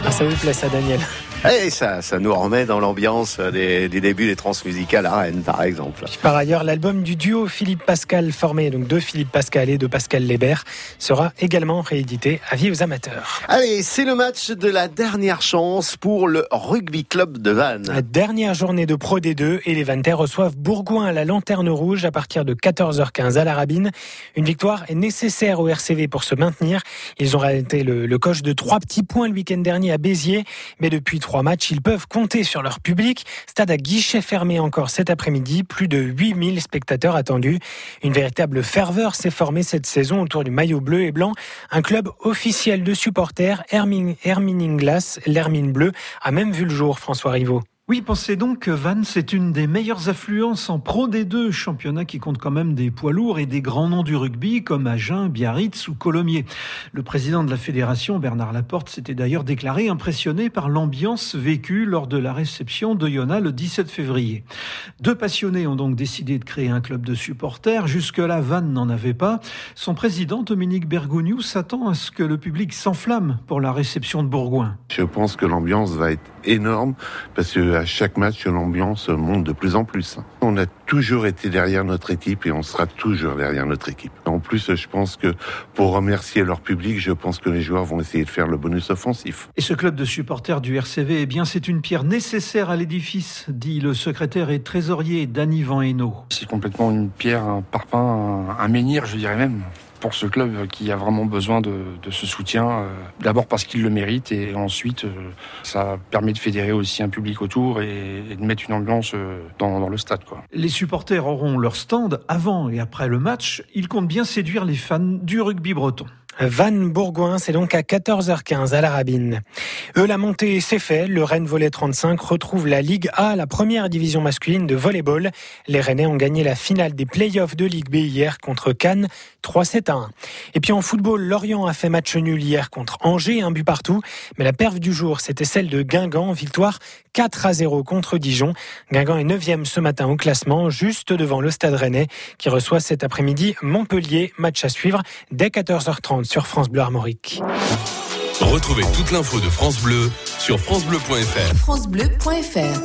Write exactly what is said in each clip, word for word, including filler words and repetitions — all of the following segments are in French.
Ah, ça vous plaît ça, Daniel? Et ça, ça nous remet dans l'ambiance des, des débuts des transmusicales à Rennes, par exemple. Puis par ailleurs, l'album du duo Philippe Pascal, formé donc de Philippe Pascal et de Pascal Lébert, sera également réédité. Avis aux amateurs. Allez, c'est le match de la dernière chance pour le Rugby Club de Vannes. La dernière journée de Pro D deux et les Vannetais reçoivent Bourgoin à la Lanterne Rouge à partir de quatorze heures quinze à la Rabine. Une victoire est nécessaire au R C V pour se maintenir. Ils ont raté le, le coche de trois petits points le week-end dernier à Béziers, mais depuis trois matchs, ils peuvent compter sur leur public. Stade à guichet fermé encore cet après-midi, plus de huit mille spectateurs attendus. Une véritable ferveur s'est formée cette saison autour du maillot bleu et blanc. Un club officiel de supporters, Hermine, Hermine Inglas, l'Hermine Bleue, a même vu le jour, François Rivaud. Oui, pensez donc que Vannes, c'est une des meilleures affluences en Pro D deux, championnat qui compte quand même des poids lourds et des grands noms du rugby comme Agen, Biarritz ou Colomiers. Le président de la fédération, Bernard Laporte, s'était d'ailleurs déclaré impressionné par l'ambiance vécue lors de la réception d'Oyonnax le dix-sept février. Deux passionnés ont donc décidé de créer un club de supporters. Jusque-là, Vannes n'en avait pas. Son président, Dominique Bergogneau, s'attend à ce que le public s'enflamme pour la réception de Bourgoin. Je pense que l'ambiance va être énorme parce que à chaque match, l'ambiance monte de plus en plus. On a toujours été derrière notre équipe et on sera toujours derrière notre équipe. En plus, je pense que pour remercier leur public, je pense que les joueurs vont essayer de faire le bonus offensif. Et ce club de supporters du R C V, eh bien, c'est une pierre nécessaire à l'édifice, dit le secrétaire et trésorier Dany Van Hainaut. C'est complètement une pierre, un parpaing, un menhir, je dirais même, pour ce club qui a vraiment besoin de, de ce soutien. Euh, d'abord parce qu'il le mérite et ensuite euh, ça permet de fédérer aussi un public autour et, et de mettre une ambiance euh, dans, dans le stade, quoi. Les supporters auront leur stand avant et après le match. Ils comptent bien séduire les fans du rugby breton. Vannes-Bourgoin, c'est donc à quatorze heures quinze à la Rabine. Eux, la montée, c'est fait. Le Rennes Volley trente-cinq retrouve la Ligue A, la première division masculine de volleyball. Les Rennais ont gagné la finale des play-offs de Ligue B hier contre Cannes, trois sept à un. Et puis en football, Lorient a fait match nul hier contre Angers, un but partout. Mais la perf du jour, c'était celle de Guingamp, victoire quatre à zéro contre Dijon. Guingamp est neuvième ce matin au classement, juste devant le Stade Rennais, qui reçoit cet après-midi Montpellier. Match à suivre dès quatorze heures trente sur France Bleu Armorique. Retrouvez toute l'info de France Bleu sur francebleu point f r. francebleu point f r.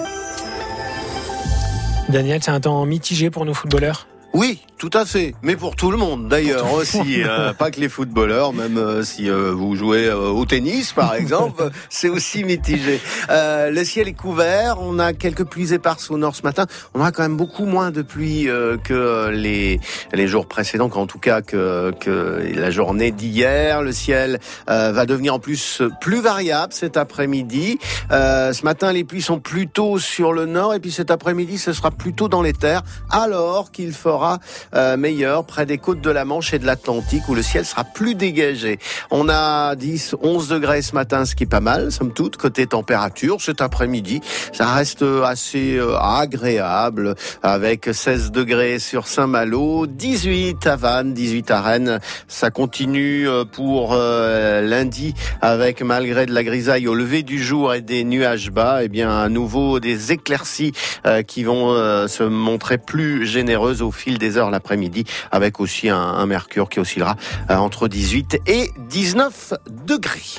Daniel, c'est un temps mitigé pour nos footballeurs ? Oui, tout à fait. Mais pour tout le monde, d'ailleurs, aussi. Euh, pas que les footballeurs, même euh, si euh, vous jouez euh, au tennis, par exemple, c'est aussi mitigé. Euh, le ciel est couvert. On a quelques pluies éparses au nord ce matin. On aura quand même beaucoup moins de pluie euh, que les les jours précédents, qu'en tout cas que que la journée d'hier. Le ciel euh, va devenir en plus plus variable cet après-midi. Euh, ce matin, les pluies sont plutôt sur le nord, et puis cet après-midi, ce sera plutôt dans les terres, alors qu'il fera Euh, meilleur près des côtes de la Manche et de l'Atlantique où le ciel sera plus dégagé. On a dix, onze degrés ce matin, ce qui est pas mal, somme toute, côté température. Cet après-midi, ça reste assez euh, agréable avec seize degrés sur Saint-Malo, dix-huit à Vannes, dix-huit à Rennes. Ça continue pour euh, lundi avec, malgré de la grisaille au lever du jour et des nuages bas, et eh bien à nouveau des éclaircies euh, qui vont euh, se montrer plus généreuses au fil des heures l'après-midi, avec aussi un, un mercure qui oscillera euh, entre dix-huit et dix-neuf degrés.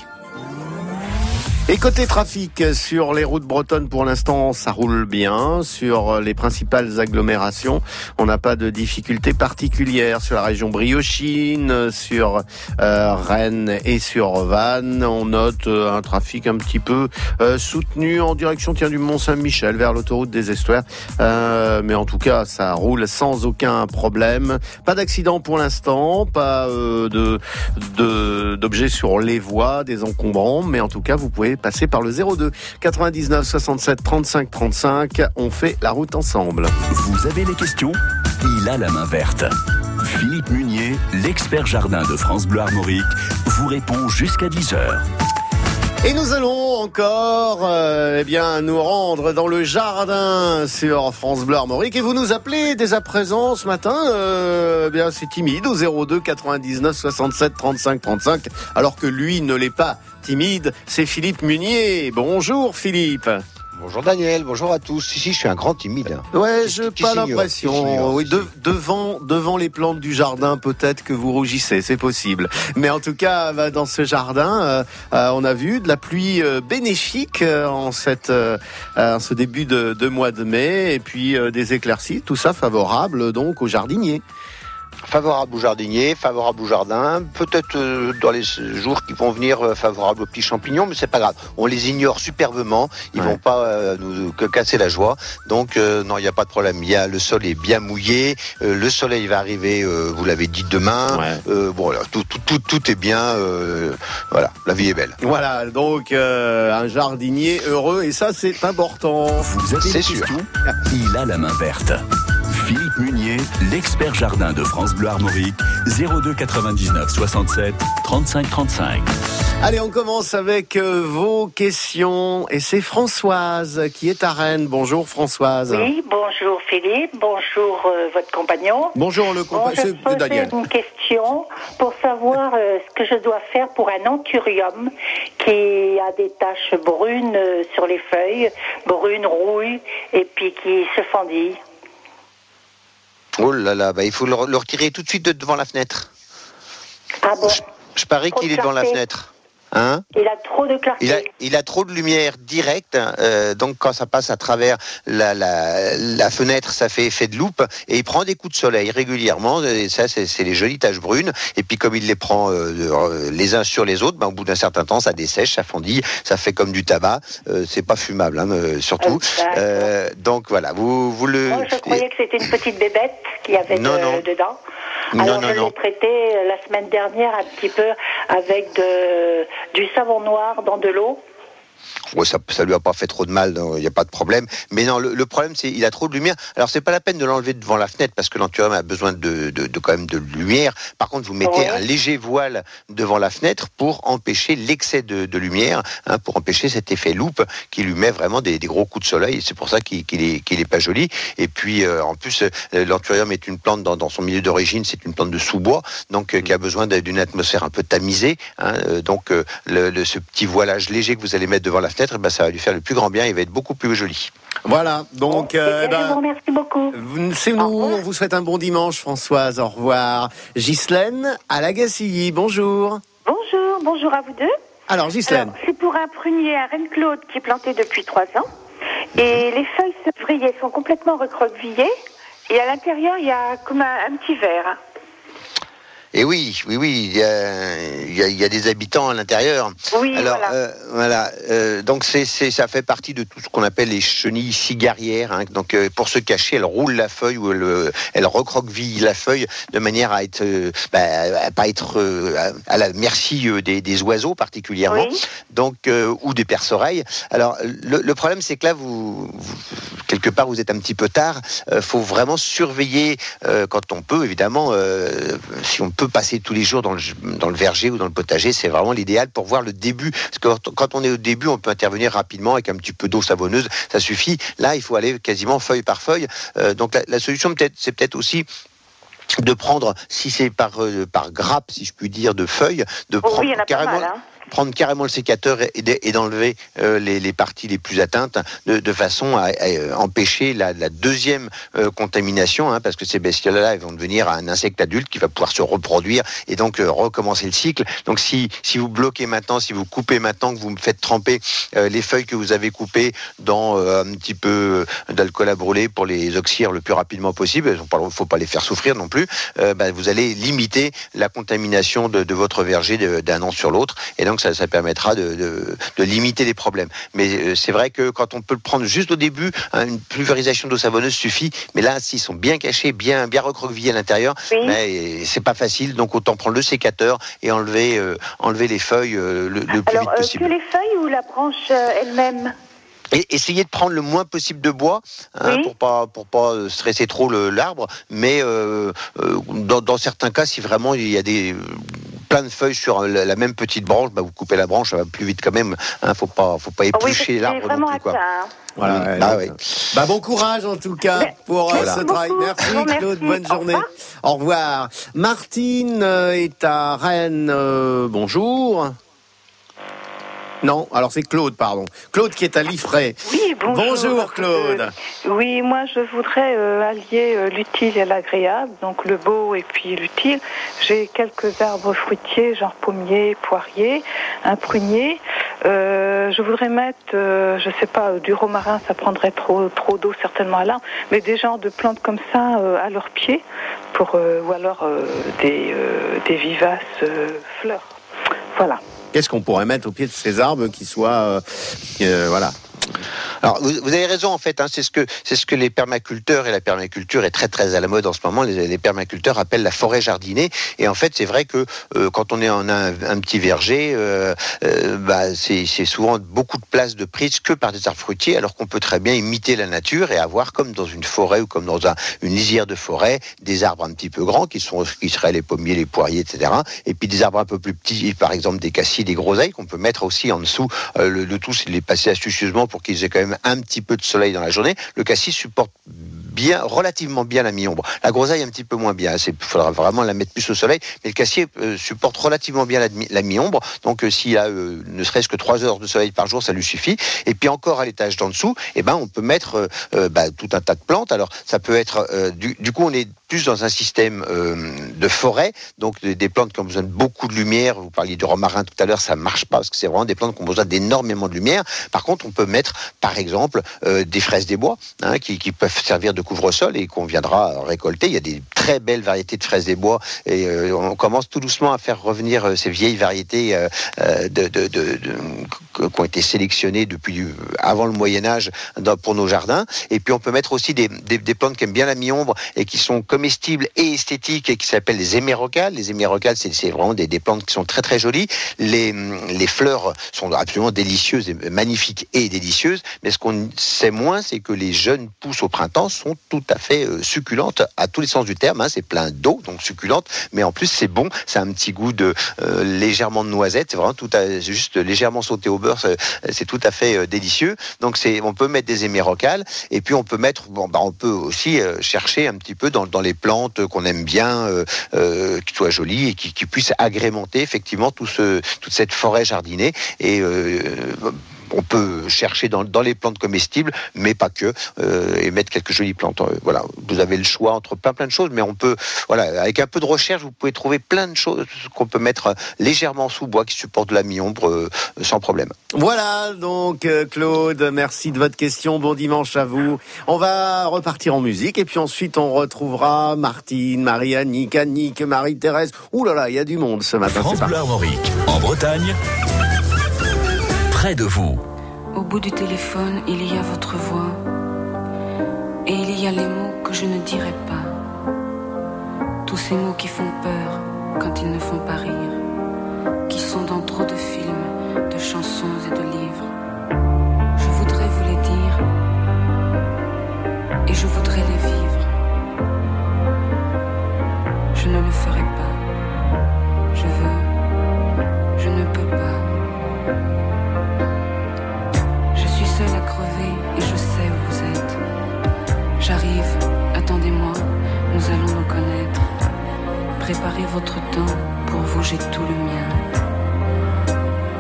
Et côté trafic, sur les routes bretonnes, pour l'instant, ça roule bien. Sur les principales agglomérations, on n'a pas de difficultés particulières. Sur la région briochine, sur euh, Rennes et sur Vannes, on note euh, un trafic un petit peu euh, soutenu en direction tiens, du Mont-Saint-Michel, vers l'autoroute des Estuaires. Euh, mais en tout cas, ça roule sans aucun problème. Pas d'accident pour l'instant, pas euh, de, de d'objets sur les voies, des encombrants, mais en tout cas, vous pouvez passer par le zéro deux quatre-vingt-dix-neuf soixante-sept trente-cinq trente-cinq. On fait la route ensemble. Vous avez des questions ? Il a la main verte. Philippe Munier, l'expert jardin de France Bleu Armorique, vous répond jusqu'à dix heures. Et nous allons encore euh, eh bien, nous rendre dans le jardin sur France Bleu Armorique. Et vous nous appelez dès à présent ce matin. Euh, eh bien, c'est timide au zéro deux quatre-vingt-dix-neuf soixante-sept trente-cinq trente-cinq. Alors que lui ne l'est pas timide, c'est Philippe Munier. Bonjour Philippe. Bonjour Daniel, bonjour à tous. Ici, je suis un grand timide. Ouais, Qui- j'ai qui pas s'ignore, l'impression. qui s'ignore, Oui, qui de- s'ignore. devant, devant les plantes du jardin, peut-être que vous rougissez, c'est possible. Mais en tout cas, bah, dans ce jardin, euh, euh, on a vu de la pluie euh, bénéfique euh, en cette, euh, en ce début de, de mois de mai, et puis euh, des éclaircies, tout ça favorable donc aux jardiniers. Favorable aux jardiniers, favorable au jardin, peut-être euh, dans les jours qui vont venir euh, favorable aux petits champignons, mais c'est pas grave. On les ignore superbement, ils Ouais. vont pas euh, nous que casser la joie. Donc euh, non, il n'y a pas de problème. Il y a le sol est bien mouillé, euh, le soleil va arriver, euh, vous l'avez dit demain. Ouais. Euh, bon, là, tout, tout, tout, tout est bien. euh, voilà, la vie est belle. Voilà, donc euh, un jardinier heureux, et ça c'est important. Vous avez C'est une sûr. question ? Il a la main verte. Philippe Munier, l'expert jardin de France Bleu Armorique, zéro deux quatre-vingt-dix-neuf soixante-sept trente-cinq trente-cinq. Allez, on commence avec euh, vos questions, et c'est Françoise qui est à Rennes. Bonjour Françoise. Oui, bonjour Philippe, bonjour euh, votre compagnon. Bonjour le Bon, compagnon, je c'est posais Daniel. une question pour savoir euh, ce que je dois faire pour un anthurium qui a des taches brunes euh, sur les feuilles, brunes, rouilles, et puis qui se fendillent. Oh là là, bah, il faut le, le retirer tout de suite de devant la fenêtre. Ah bon, Je, je parie Trop qu'il de est devant la clarté. fenêtre. Hein? il a trop de clarté. Il a, il a trop de lumière directe, euh, donc quand ça passe à travers la, la, la fenêtre, ça fait effet de loupe, et il prend des coups de soleil régulièrement, et ça c'est, c'est les jolies taches brunes, et puis comme il les prend euh, euh, les uns sur les autres, ben, au bout d'un certain temps ça dessèche, ça fondit, ça fait comme du tabac, euh, c'est pas fumable hein, euh, surtout. D'accord. Euh, donc voilà, vous, vous le... Moi, je croyais que c'était une petite bébête qu'il y avait Non, de- non. dedans. Non, Alors, non, je non. l'ai traité euh, la semaine dernière un petit peu avec de, du savon noir dans de l'eau. Ouais, ça, ça lui a pas fait trop de mal, il n'y a pas de problème. Mais non, le, le problème, c'est qu'il a trop de lumière. Alors, c'est pas la peine de l'enlever devant la fenêtre parce que l'anthurium a besoin de, de, de quand même de lumière. Par contre, vous mettez Ouais. un léger voile devant la fenêtre pour empêcher l'excès de, de lumière, hein, pour empêcher cet effet loupe qui lui met vraiment des, des gros coups de soleil. C'est pour ça qu'il, qu'il est, qu'il est pas joli. Et puis, euh, en plus, euh, l'anthurium est une plante dans, dans son milieu d'origine, c'est une plante de sous-bois, donc euh, qui a besoin de- d'une atmosphère un peu tamisée. Hein, euh, donc, euh, le, le- ce petit voilage léger que vous allez mettre devant la fenêtre, eh ben, ça va lui faire le plus grand bien. Il va être beaucoup plus joli. Voilà, donc Bon, euh, eh bien, je ben, vous remercie beaucoup. vous- c'est nous, Au revoir. on vous souhaite un bon dimanche Françoise, au revoir. Ghislaine à Lagacilly, bonjour. Bonjour, bonjour à vous deux. Alors Ghislaine, Alors, c'est pour un prunier, un Reine-Claude qui est planté depuis trois ans. Et les feuilles sevrières sont complètement recroquevillées. Et à l'intérieur, il y a comme un, un petit verre. Et oui, oui, oui, il y a, il y a- il y a des habitants à l'intérieur. Oui, Alors, voilà. euh, voilà. euh, donc c'est, c'est, ça fait partie de tout ce qu'on appelle les chenilles cigarières. Hein. Donc, euh, pour se cacher, elle roule la feuille ou elle, euh, elle recroqueville la feuille de manière à être, euh, bah, à pas être euh, à, à la merci euh, des, des oiseaux particulièrement. Oui. Donc, euh, ou des perce-oreilles. Alors, le, le problème, c'est que là, vous, vous- quelque part, vous êtes un petit peu tard. Euh, faut vraiment surveiller euh, quand on peut, évidemment, euh, si on peut passer tous les jours dans le, dans le verger ou dans le potager, c'est vraiment l'idéal pour voir le début. Parce que quand, quand on est au début, on peut intervenir rapidement avec un petit peu d'eau savonneuse, ça suffit. Là, il faut aller quasiment feuille par feuille. Euh, donc, la, la solution, peut-être, c'est peut-être aussi de prendre, si c'est par, euh, par grappe, si je puis dire, de feuilles, de Oh, prendre oui, il y en a pas carrément... mal, hein. prendre carrément le sécateur et, et d'enlever euh, les, les parties les plus atteintes de, de façon à, à empêcher la, la deuxième euh, contamination, hein, parce que ces bestioles-là, elles vont devenir un insecte adulte qui va pouvoir se reproduire et donc euh, recommencer le cycle. Donc si, si vous bloquez maintenant, si vous coupez maintenant, que vous me faites tremper euh, les feuilles que vous avez coupées dans euh, un petit peu d'alcool à brûler pour les oxyre le plus rapidement possible, il ne faut pas les faire souffrir non plus, euh, bah, vous allez limiter la contamination de, de votre verger de, d'un an sur l'autre. Et donc ça, ça permettra de, de, de limiter les problèmes. Mais euh, c'est vrai que quand on peut le prendre juste au début, hein, une pulvérisation d'eau savonneuse suffit. Mais là, s'ils sont bien cachés, bien, bien recroquevillés à l'intérieur, Oui. mais c'est pas facile. Donc autant prendre le sécateur et enlever, euh, enlever les feuilles euh, le, le plus Alors, vite euh, possible. que les feuilles ou la branche euh, elle-même? Et essayez de prendre le moins possible de bois, hein, Oui. pour pas pour pas euh, stresser trop le, l'arbre. Mais euh, euh, dans, dans certains cas, si vraiment il y a des euh, plein de feuilles sur la, la même petite branche, bah, vous coupez la branche, ça va plus vite quand même. Hein, faut pas faut pas Oh, oui, parce éplucher que l'arbre c'est vraiment non plus, quoi. atteint, hein. voilà. Oui. ouais, Ah donc, oui. bah, bon courage en tout cas Mais- pour euh, Merci ce travail. beaucoup. Merci Je vous Claude, remercie. bonne Au journée. revoir. Au revoir. Martine euh, est à Rennes. Euh, bonjour. Non, alors c'est Claude, pardon. Claude qui est à Liffrey. Oui, bonjour. Bonjour Claude. Euh, oui, moi je voudrais euh, allier euh, l'utile et l'agréable, donc le beau et puis l'utile. J'ai quelques arbres fruitiers, genre pommier, poirier, un prunier. Euh, je voudrais mettre, euh, je sais pas, du romarin, ça prendrait trop trop d'eau certainement à l'arbre, mais des genres de plantes comme ça euh, à leurs pieds, pour, euh, ou alors euh, des, euh, des vivaces euh, fleurs. Voilà. Qu'est-ce qu'on pourrait mettre au pied de ces arbres qui soient, euh, euh, voilà. Alors, vous, vous avez raison, en fait, hein, c'est ce que c'est ce que les permaculteurs, et la permaculture est très très à la mode en ce moment, les, les permaculteurs appellent la forêt jardinée, et en fait c'est vrai que euh, quand on est en un, un petit verger, euh, euh, bah, c'est, c'est souvent beaucoup de place de prise que par des arbres fruitiers, alors qu'on peut très bien imiter la nature et avoir, comme dans une forêt ou comme dans un, une lisière de forêt, des arbres un petit peu grands qui, sont, qui seraient les pommiers, les poiriers, et cetera, et puis des arbres un peu plus petits, par exemple des cassis, des groseilles qu'on peut mettre aussi en dessous. Euh, le, le tout, c'est de les passer astucieusement pour qu'ils aient quand même un petit peu de soleil dans la journée. Le cassis supporte bien, relativement bien la mi-ombre. La groseille un petit peu moins bien. Il faudra vraiment la mettre plus au soleil. Mais le cassier euh, supporte relativement bien la, la mi-ombre. Donc euh, s'il a euh, ne serait-ce que trois heures de soleil par jour, ça lui suffit. Et puis encore à l'étage d'en dessous, eh ben, on peut mettre euh, euh, bah, tout un tas de plantes. Alors ça peut être... Euh, du, du coup, on est plus dans un système euh, de forêt. Donc des, des plantes qui ont besoin de beaucoup de lumière. Vous parliez du romarin tout à l'heure, ça marche pas parce que c'est vraiment des plantes qui ont besoin d'énormément de lumière. Par contre, on peut mettre, par exemple, euh, des fraises des bois hein, qui, qui peuvent servir de couvre-sol et qu'on viendra récolter. Il y a des très belles variétés de fraises des bois et euh, on commence tout doucement à faire revenir euh, ces vieilles variétés euh, de, de, de, de, qui ont été sélectionnées depuis avant le Moyen-Âge dans, pour nos jardins. Et puis on peut mettre aussi des, des, des plantes qui aiment bien la mi-ombre et qui sont comestibles et esthétiques et qui s'appellent les hémérocales. Les hémérocales, c'est, c'est vraiment des, des plantes qui sont très très jolies. Les, les fleurs sont absolument délicieuses, et magnifiques et délicieuses. Mais ce qu'on sait moins, c'est que les jeunes pousses au printemps sont tout à fait euh, succulentes à tous les sens du terme. Hein. C'est plein d'eau, donc succulente. Mais en plus, c'est bon. Ça a un petit goût de euh, légèrement de noisette. C'est vraiment tout à, juste légèrement sauté au beurre. C'est, c'est tout à fait euh, délicieux. Donc c'est, on peut mettre des hémérocales. Et puis on peut mettre, bon, bah, on peut aussi euh, chercher un petit peu dans, dans les plantes qu'on aime bien, euh, euh, qui soient jolies et qui, qui puissent agrémenter effectivement tout ce, toute cette forêt jardinée. Et euh, on peut chercher dans, dans les plantes comestibles, mais pas que, euh, et mettre quelques jolies plantes. Euh, voilà, vous avez le choix entre plein plein de choses, mais on peut, voilà, avec un peu de recherche, vous pouvez trouver plein de choses qu'on peut mettre légèrement sous bois qui supportent de la mi-ombre euh, sans problème. Voilà, donc euh, Claude, merci de votre question. Bon dimanche à vous. On va repartir en musique et puis ensuite on retrouvera Martine, Marie-Annick, Annick, Marie-Thérèse. Ouh là là, il y a du monde ce matin. France Bleu Armorique, en Bretagne. Près de vous. Au bout du téléphone, il y a votre voix. Et il y a les mots que je ne dirai pas. Tous ces mots qui font peur quand ils ne font pas rire. Qui sont dans trop de films, de chansons et de livres. Je voudrais vous les dire. Et je voudrais les vivre. Je ne le ferai pas. Je veux. Je ne peux pas. Seule à crever et je sais où vous êtes. J'arrive, attendez-moi, nous allons nous connaître. Préparez votre temps, pour vous j'ai tout le mien.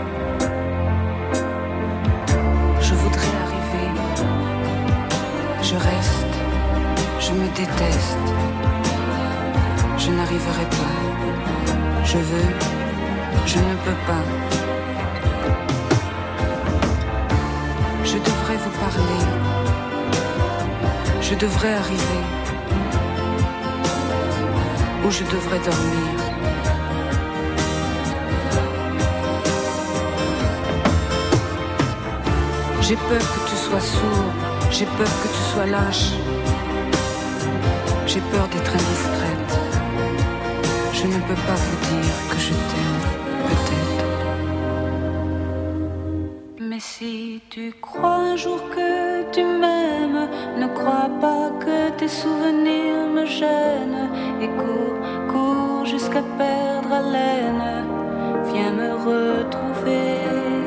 Je voudrais arriver. Je reste, je me déteste. Je n'arriverai pas. Je veux, je ne peux pas. Je devrais vous parler, je devrais arriver, ou je devrais dormir. J'ai peur que tu sois sourd, j'ai peur que tu sois lâche, j'ai peur d'être indiscrète. Je ne peux pas vous dire que je t'aime, peut-être. Mais si tu crois un jour que tu m'aimes, ne crois pas que tes souvenirs me gênent. Et cours, cours jusqu'à perdre haleine, viens me retrouver.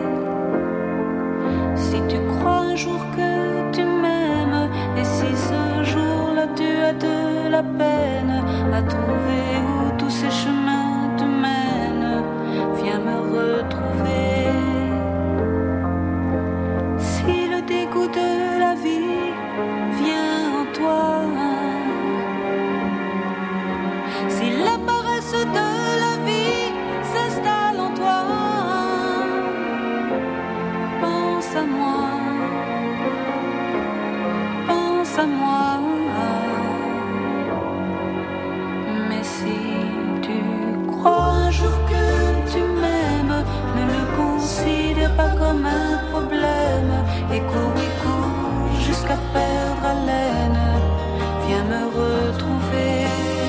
Si tu crois un jour que tu m'aimes, et si ce jour-là tu as de la peine à trouver où tous ces chemins te mènent, viens me retrouver. pense à moi. Mais si tu crois un jour que tu m'aimes, ne le considère pas comme un problème. Et cours et cours jusqu'à perdre haleine. Viens me retrouver.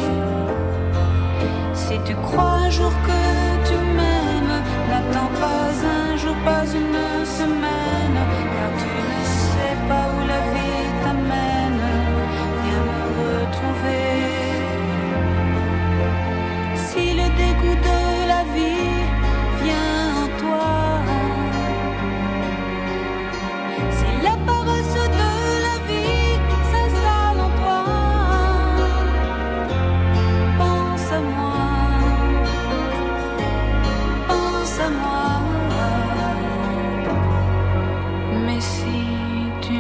Si tu crois un jour que tu m'aimes, n'attends pas un jour, pas une semaine, car tu ne sais pas où la vie t'amène. Viens me retrouver. Si le dégoût de la vie vient en toi, si la paresse de la vie s'installe en toi, pense à moi, pense à moi. Mais si tu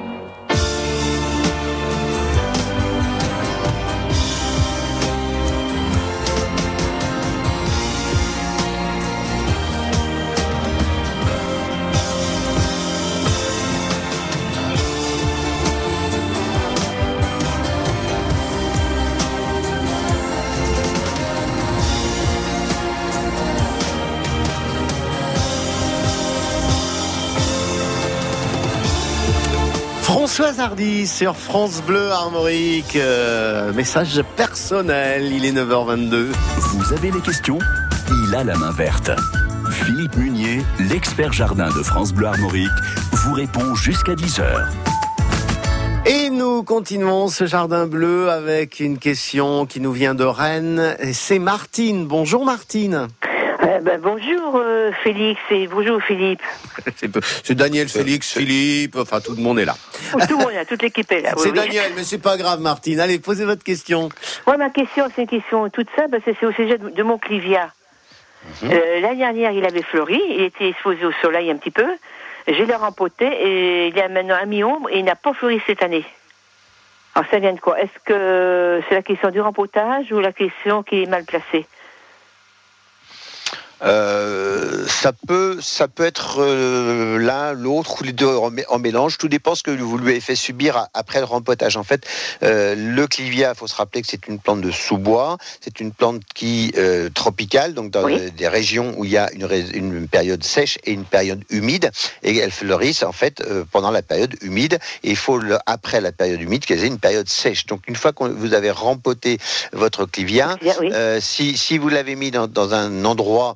Françoise Hardy sur France Bleu Armorique. Euh, message personnel, il est neuf heures vingt-deux. Vous avez les questions ? Il a la main verte. Philippe Munier, l'expert jardin de France Bleu Armorique, vous répond jusqu'à dix heures. Et nous continuons ce jardin bleu avec une question qui nous vient de Rennes. C'est Martine. Bonjour Martine. Euh, ben, bonjour euh, Félix et bonjour Philippe. c'est, c'est Daniel, Félix, Philippe, enfin tout le monde est là. Tout le monde est là, toute l'équipe est là. C'est oui, Daniel, oui. mais c'est pas grave Martine. Allez, posez votre question. Ouais, ma question, c'est une question toute simple, c'est, c'est au sujet de, de mon clivia. Mm-hmm. Euh, l'année dernière, il avait fleuri, il était exposé au soleil un petit peu. Je l'ai rempoté et il a maintenant un mi-ombre et il n'a pas fleuri cette année. Alors ça vient de quoi ? Est-ce que c'est la question du rempotage ou la question qui est mal placée ? Euh, ça peut, ça peut être euh, l'un, l'autre ou les deux en, en mélange. Tout dépend ce que vous lui avez fait subir à, après le rempotage. En fait, euh, le clivia, il faut se rappeler que c'est une plante de sous-bois. C'est une plante qui euh, tropicale, donc dans oui. des régions où il y a une, une période sèche et une période humide, et elles fleurissent en fait euh, pendant la période humide. Et il faut le, après la période humide qu'elles aient une période sèche. Donc une fois que vous avez rempoté votre clivia, oui. euh, si si vous l'avez mis dans, dans un endroit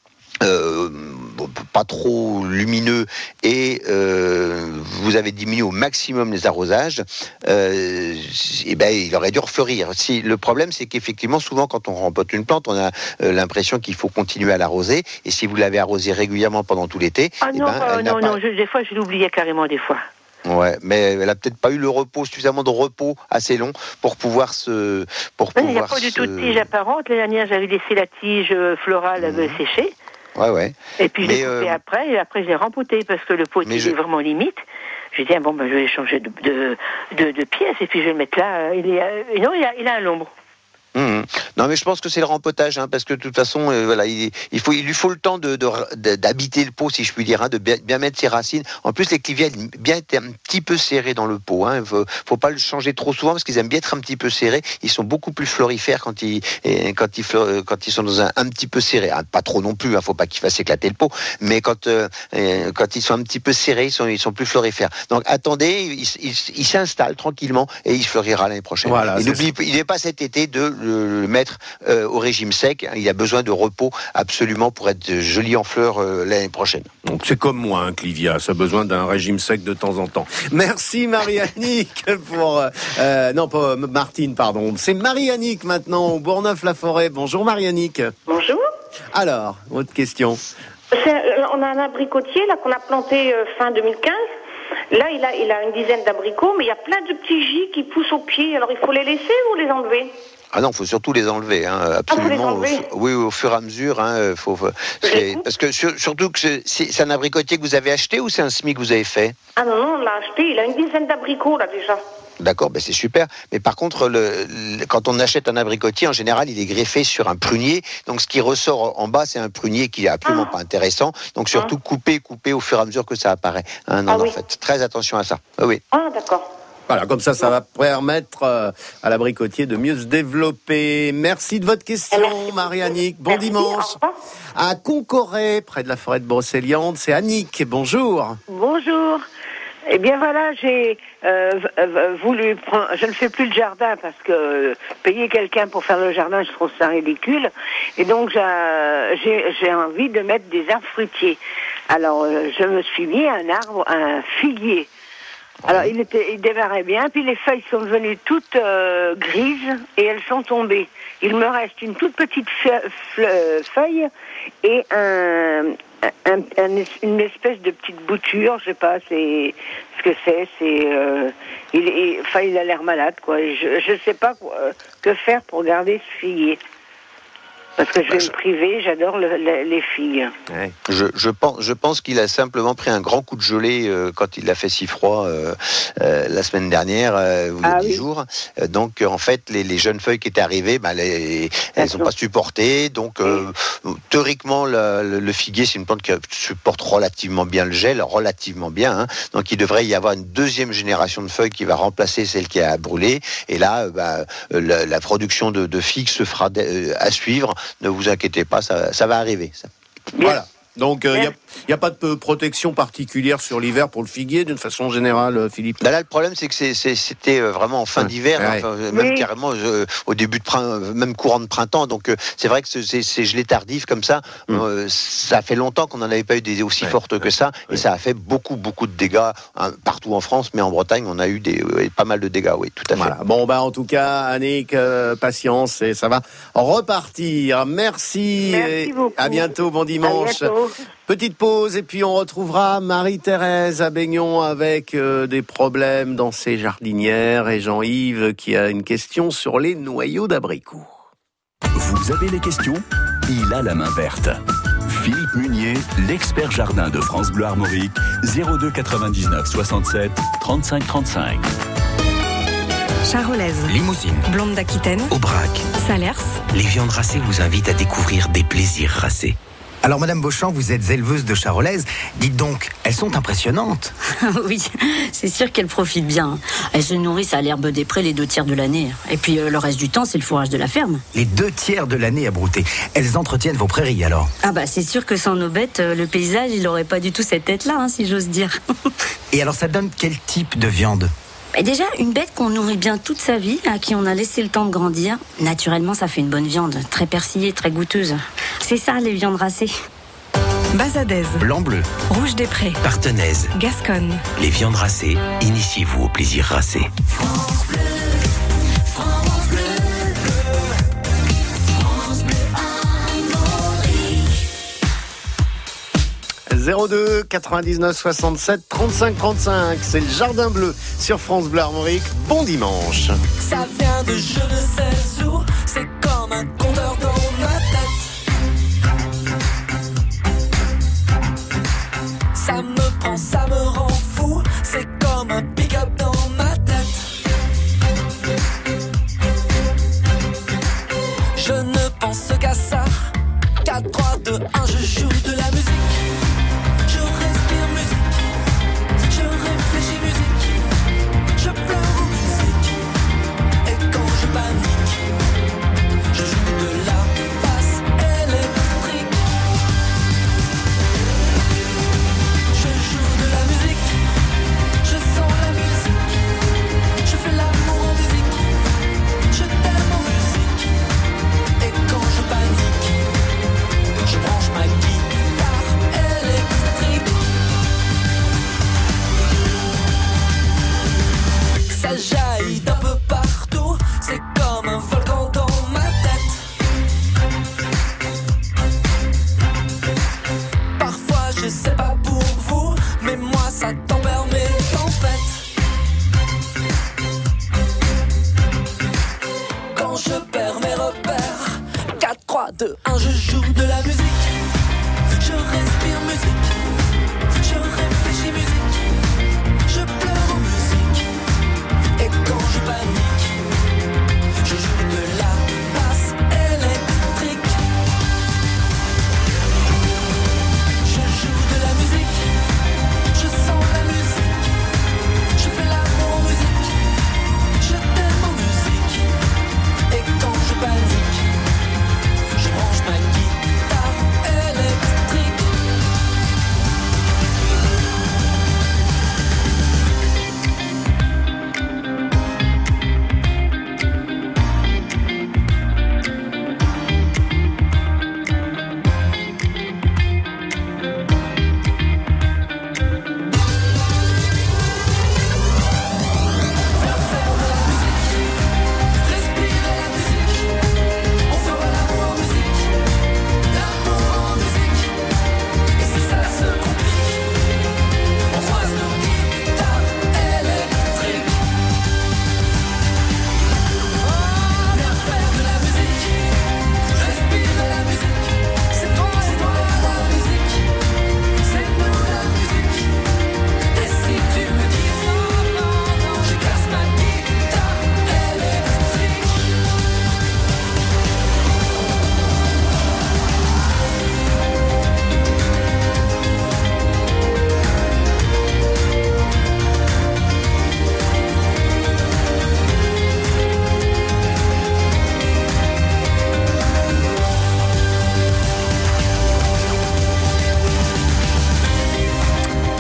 Euh, pas trop lumineux et euh, vous avez diminué au maximum les arrosages, euh, et ben il aurait dû refleurir. Si, le problème c'est qu'effectivement souvent quand on rempote une plante on a euh, l'impression qu'il faut continuer à l'arroser, et si vous l'avez arrosé régulièrement pendant tout l'été, ah non, ben, euh, non, pas... non, je, des fois je l'oubliais carrément des fois. Ouais, mais elle a peut-être pas eu le repos, suffisamment de repos assez long pour pouvoir se, pour mais pouvoir. Il n'y a pas se... du tout de tige apparente. L'année dernière j'avais laissé la tige florale mmh. sécher. Ouais, ouais. Et puis je l'ai coupé euh... après, et après je l'ai rempoté parce que le pot était je... vraiment limite. J'ai dit, ah, bon, ben, je vais changer de, de, de, de pièce et puis je vais le mettre là. Il est, euh, non, il a, il a à l'ombre. Mmh. Non, mais je pense que c'est le rempotage, hein, parce que de toute façon, euh, voilà, il, il, faut, il lui faut le temps de, de, de, d'habiter le pot, si je puis dire, hein, de bien, bien mettre ses racines. En plus, les clivias aiment bien être un petit peu serrés dans le pot. Hein. Il faut, faut pas le changer trop souvent parce qu'ils aiment bien être un petit peu serrés. Ils sont beaucoup plus florifères quand ils, et, quand ils, fleur, quand ils sont dans un, un petit peu serrés. Hein, pas trop non plus, hein, faut pas qu'ils fassent éclater le pot. Mais quand, euh, quand ils sont un petit peu serrés, ils sont, ils sont plus florifères. Donc attendez, il, il, il s'installe tranquillement et il fleurira l'année prochaine. Voilà, et n'oubliez pas, il n'est pas cet été de le, le mettre euh, au régime sec. Il a besoin de repos absolument pour être joli en fleurs euh, l'année prochaine. Donc c'est comme moi, un clivia, ça a besoin d'un régime sec de temps en temps. Merci Marie-Annick pour... Euh, non, pas Martine, pardon. C'est Marie-Annick maintenant au Bourgneuf-la-Forêt. Bonjour Marie-Annick. Bonjour. Alors, votre question. C'est, on a un abricotier là qu'on a planté euh, fin deux mille quinze. Là, il a, il a une dizaine d'abricots, mais il y a plein de petits gis qui poussent au pied. Alors, il faut les laisser ou les enlever ? Ah non, il faut surtout les enlever, hein, absolument. Ah, les enlever. Oui, au fur et à mesure. Hein, faut, c'est, parce que sur, surtout que c'est, c'est un abricotier que vous avez acheté ou c'est un semis que vous avez fait ? Ah non, non, on l'a acheté. Il a une dizaine d'abricots là déjà. D'accord, ben c'est super. Mais par contre, le, le, quand on achète un abricotier, en général, il est greffé sur un prunier. Donc, ce qui ressort en bas, c'est un prunier qui est absolument ah. pas intéressant. Donc, surtout, ah. couper, couper au fur et à mesure que ça apparaît. Hein, non, ah, non, oui. Faites très attention à ça. Ah, oui. Ah, d'accord. Voilà, comme ça, ça va permettre euh, à l'abricotier de mieux se développer. Merci de votre question, Marie-Annick. Bon Merci, dimanche. À Concoré, près de la forêt de Brocéliande, c'est Annick. Bonjour. Bonjour. Eh bien voilà, j'ai euh, voulu prendre... Je ne fais plus de jardin parce que euh, payer quelqu'un pour faire le jardin, je trouve ça ridicule. Et donc j'ai, j'ai envie de mettre des arbres fruitiers. Alors euh, je me suis mis un arbre, un figuier. Alors il était, il démarrait bien, puis les feuilles sont devenues toutes euh, grises et elles sont tombées. Il me reste une toute petite fe- fe- feuille et un, un, un, une espèce de petite bouture, je sais pas, c'est ce que c'est. C'est, euh, il, il, enfin, il a l'air malade, quoi. Je, je sais pas quoi, que faire pour garder ce figuier. Parce que je vais bah, je... me priver, j'adore le, le, les filles. Ouais. Je, je pense, je pense qu'il a simplement pris un grand coup de gelée euh, quand il a fait si froid euh, euh, la semaine dernière, euh, ou il y a ah, dix oui. jours. Euh, donc, euh, en fait, les, les jeunes feuilles qui étaient arrivées, bah, les, elles n'ont pas supporté. Donc, euh, oui. théoriquement, le, le, le figuier, c'est une plante qui supporte relativement bien le gel, relativement bien. Hein. Donc, il devrait y avoir une deuxième génération de feuilles qui va remplacer celle qui a brûlé. Et là, bah, la, la production de, de figues se fera euh, à suivre. Ne vous inquiétez pas, ça, ça va arriver. Ça. Voilà. Donc, il euh, n'y a, a pas de protection particulière sur l'hiver pour le figuier, d'une façon générale, Philippe. Là, là le problème, c'est que c'est, c'est, c'était vraiment en fin ouais. d'hiver, ouais. Enfin, même oui. carrément euh, au début de printemps, même courant de printemps. Donc, euh, c'est vrai que c'est, c'est gelé tardif comme ça. Mm. Euh, ça fait longtemps qu'on n'en avait pas eu des aussi ouais. fortes que ça. Et ouais. ça a fait beaucoup, beaucoup de dégâts hein, partout en France. Mais en Bretagne, on a eu des, euh, pas mal de dégâts, oui, tout à fait. Voilà. Bon, bah, en tout cas, Annick, euh, patience et ça va repartir. Merci. Merci beaucoup. À bientôt, bon dimanche. À bientôt. Petite pause et puis on retrouvera Marie-Thérèse à Baignon avec euh, des problèmes dans ses jardinières et Jean-Yves qui a une question sur les noyaux d'abricots. Vous avez les questions ? Il a la main verte. Philippe Munier, l'expert jardin de France Bleu Armorique, zéro deux quatre-vingt-dix-neuf soixante-sept trente-cinq trente-cinq. Charolaise, Limousine, Blonde d'Aquitaine, Aubrac, Salers. Les viandes racées vous invitent à découvrir des plaisirs racés. Alors, Madame Beauchamp, vous êtes éleveuse de charolaises. Dites donc, elles sont impressionnantes. Oui, c'est sûr qu'elles profitent bien. Elles se nourrissent à l'herbe des prés les deux tiers de l'année. Et puis, euh, le reste du temps, c'est le fourrage de la ferme. Les deux tiers de l'année à brouter. Elles entretiennent vos prairies, alors? Ah bah, c'est sûr que sans nos bêtes, euh, le paysage, il n'aurait pas du tout cette tête-là, hein, si j'ose dire. Et alors, ça donne quel type de viande? Et déjà, une bête qu'on nourrit bien toute sa vie, à qui on a laissé le temps de grandir, naturellement, ça fait une bonne viande, très persillée, très goûteuse. C'est ça, les viandes racées. Bazadaise, Blanc-bleu, Rouge des Prés, Partenaise, Gasconne. Les viandes racées, initiez-vous au plaisir racé. France Bleu, France Bleu, France Bleu Armorique. zéro deux quatre-vingt-dix-neuf soixante-sept trente-cinq trente-cinq, c'est le Jardin Bleu sur France Bleu Armorique. Bon dimanche. Ça vient de je ne sais où, c'est comme un compteur dans ma tête. Ça me prend, ça me rend fou, c'est comme un pick-up dans ma tête. Je ne pense qu'à ça, quatre, trois, deux, un, je joue de la musique. Je respire musique, je réfléchis musique, je pleure aux musiques. Et quand je panique, je joue de la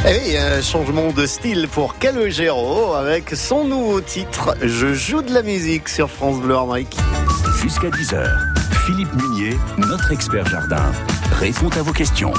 Eh oui, un changement de style pour Calogero avec son nouveau titre « Je joue de la musique » sur France Bleu Armorique. Jusqu'à dix heures, Philippe Munier, notre expert jardin, répond à vos questions.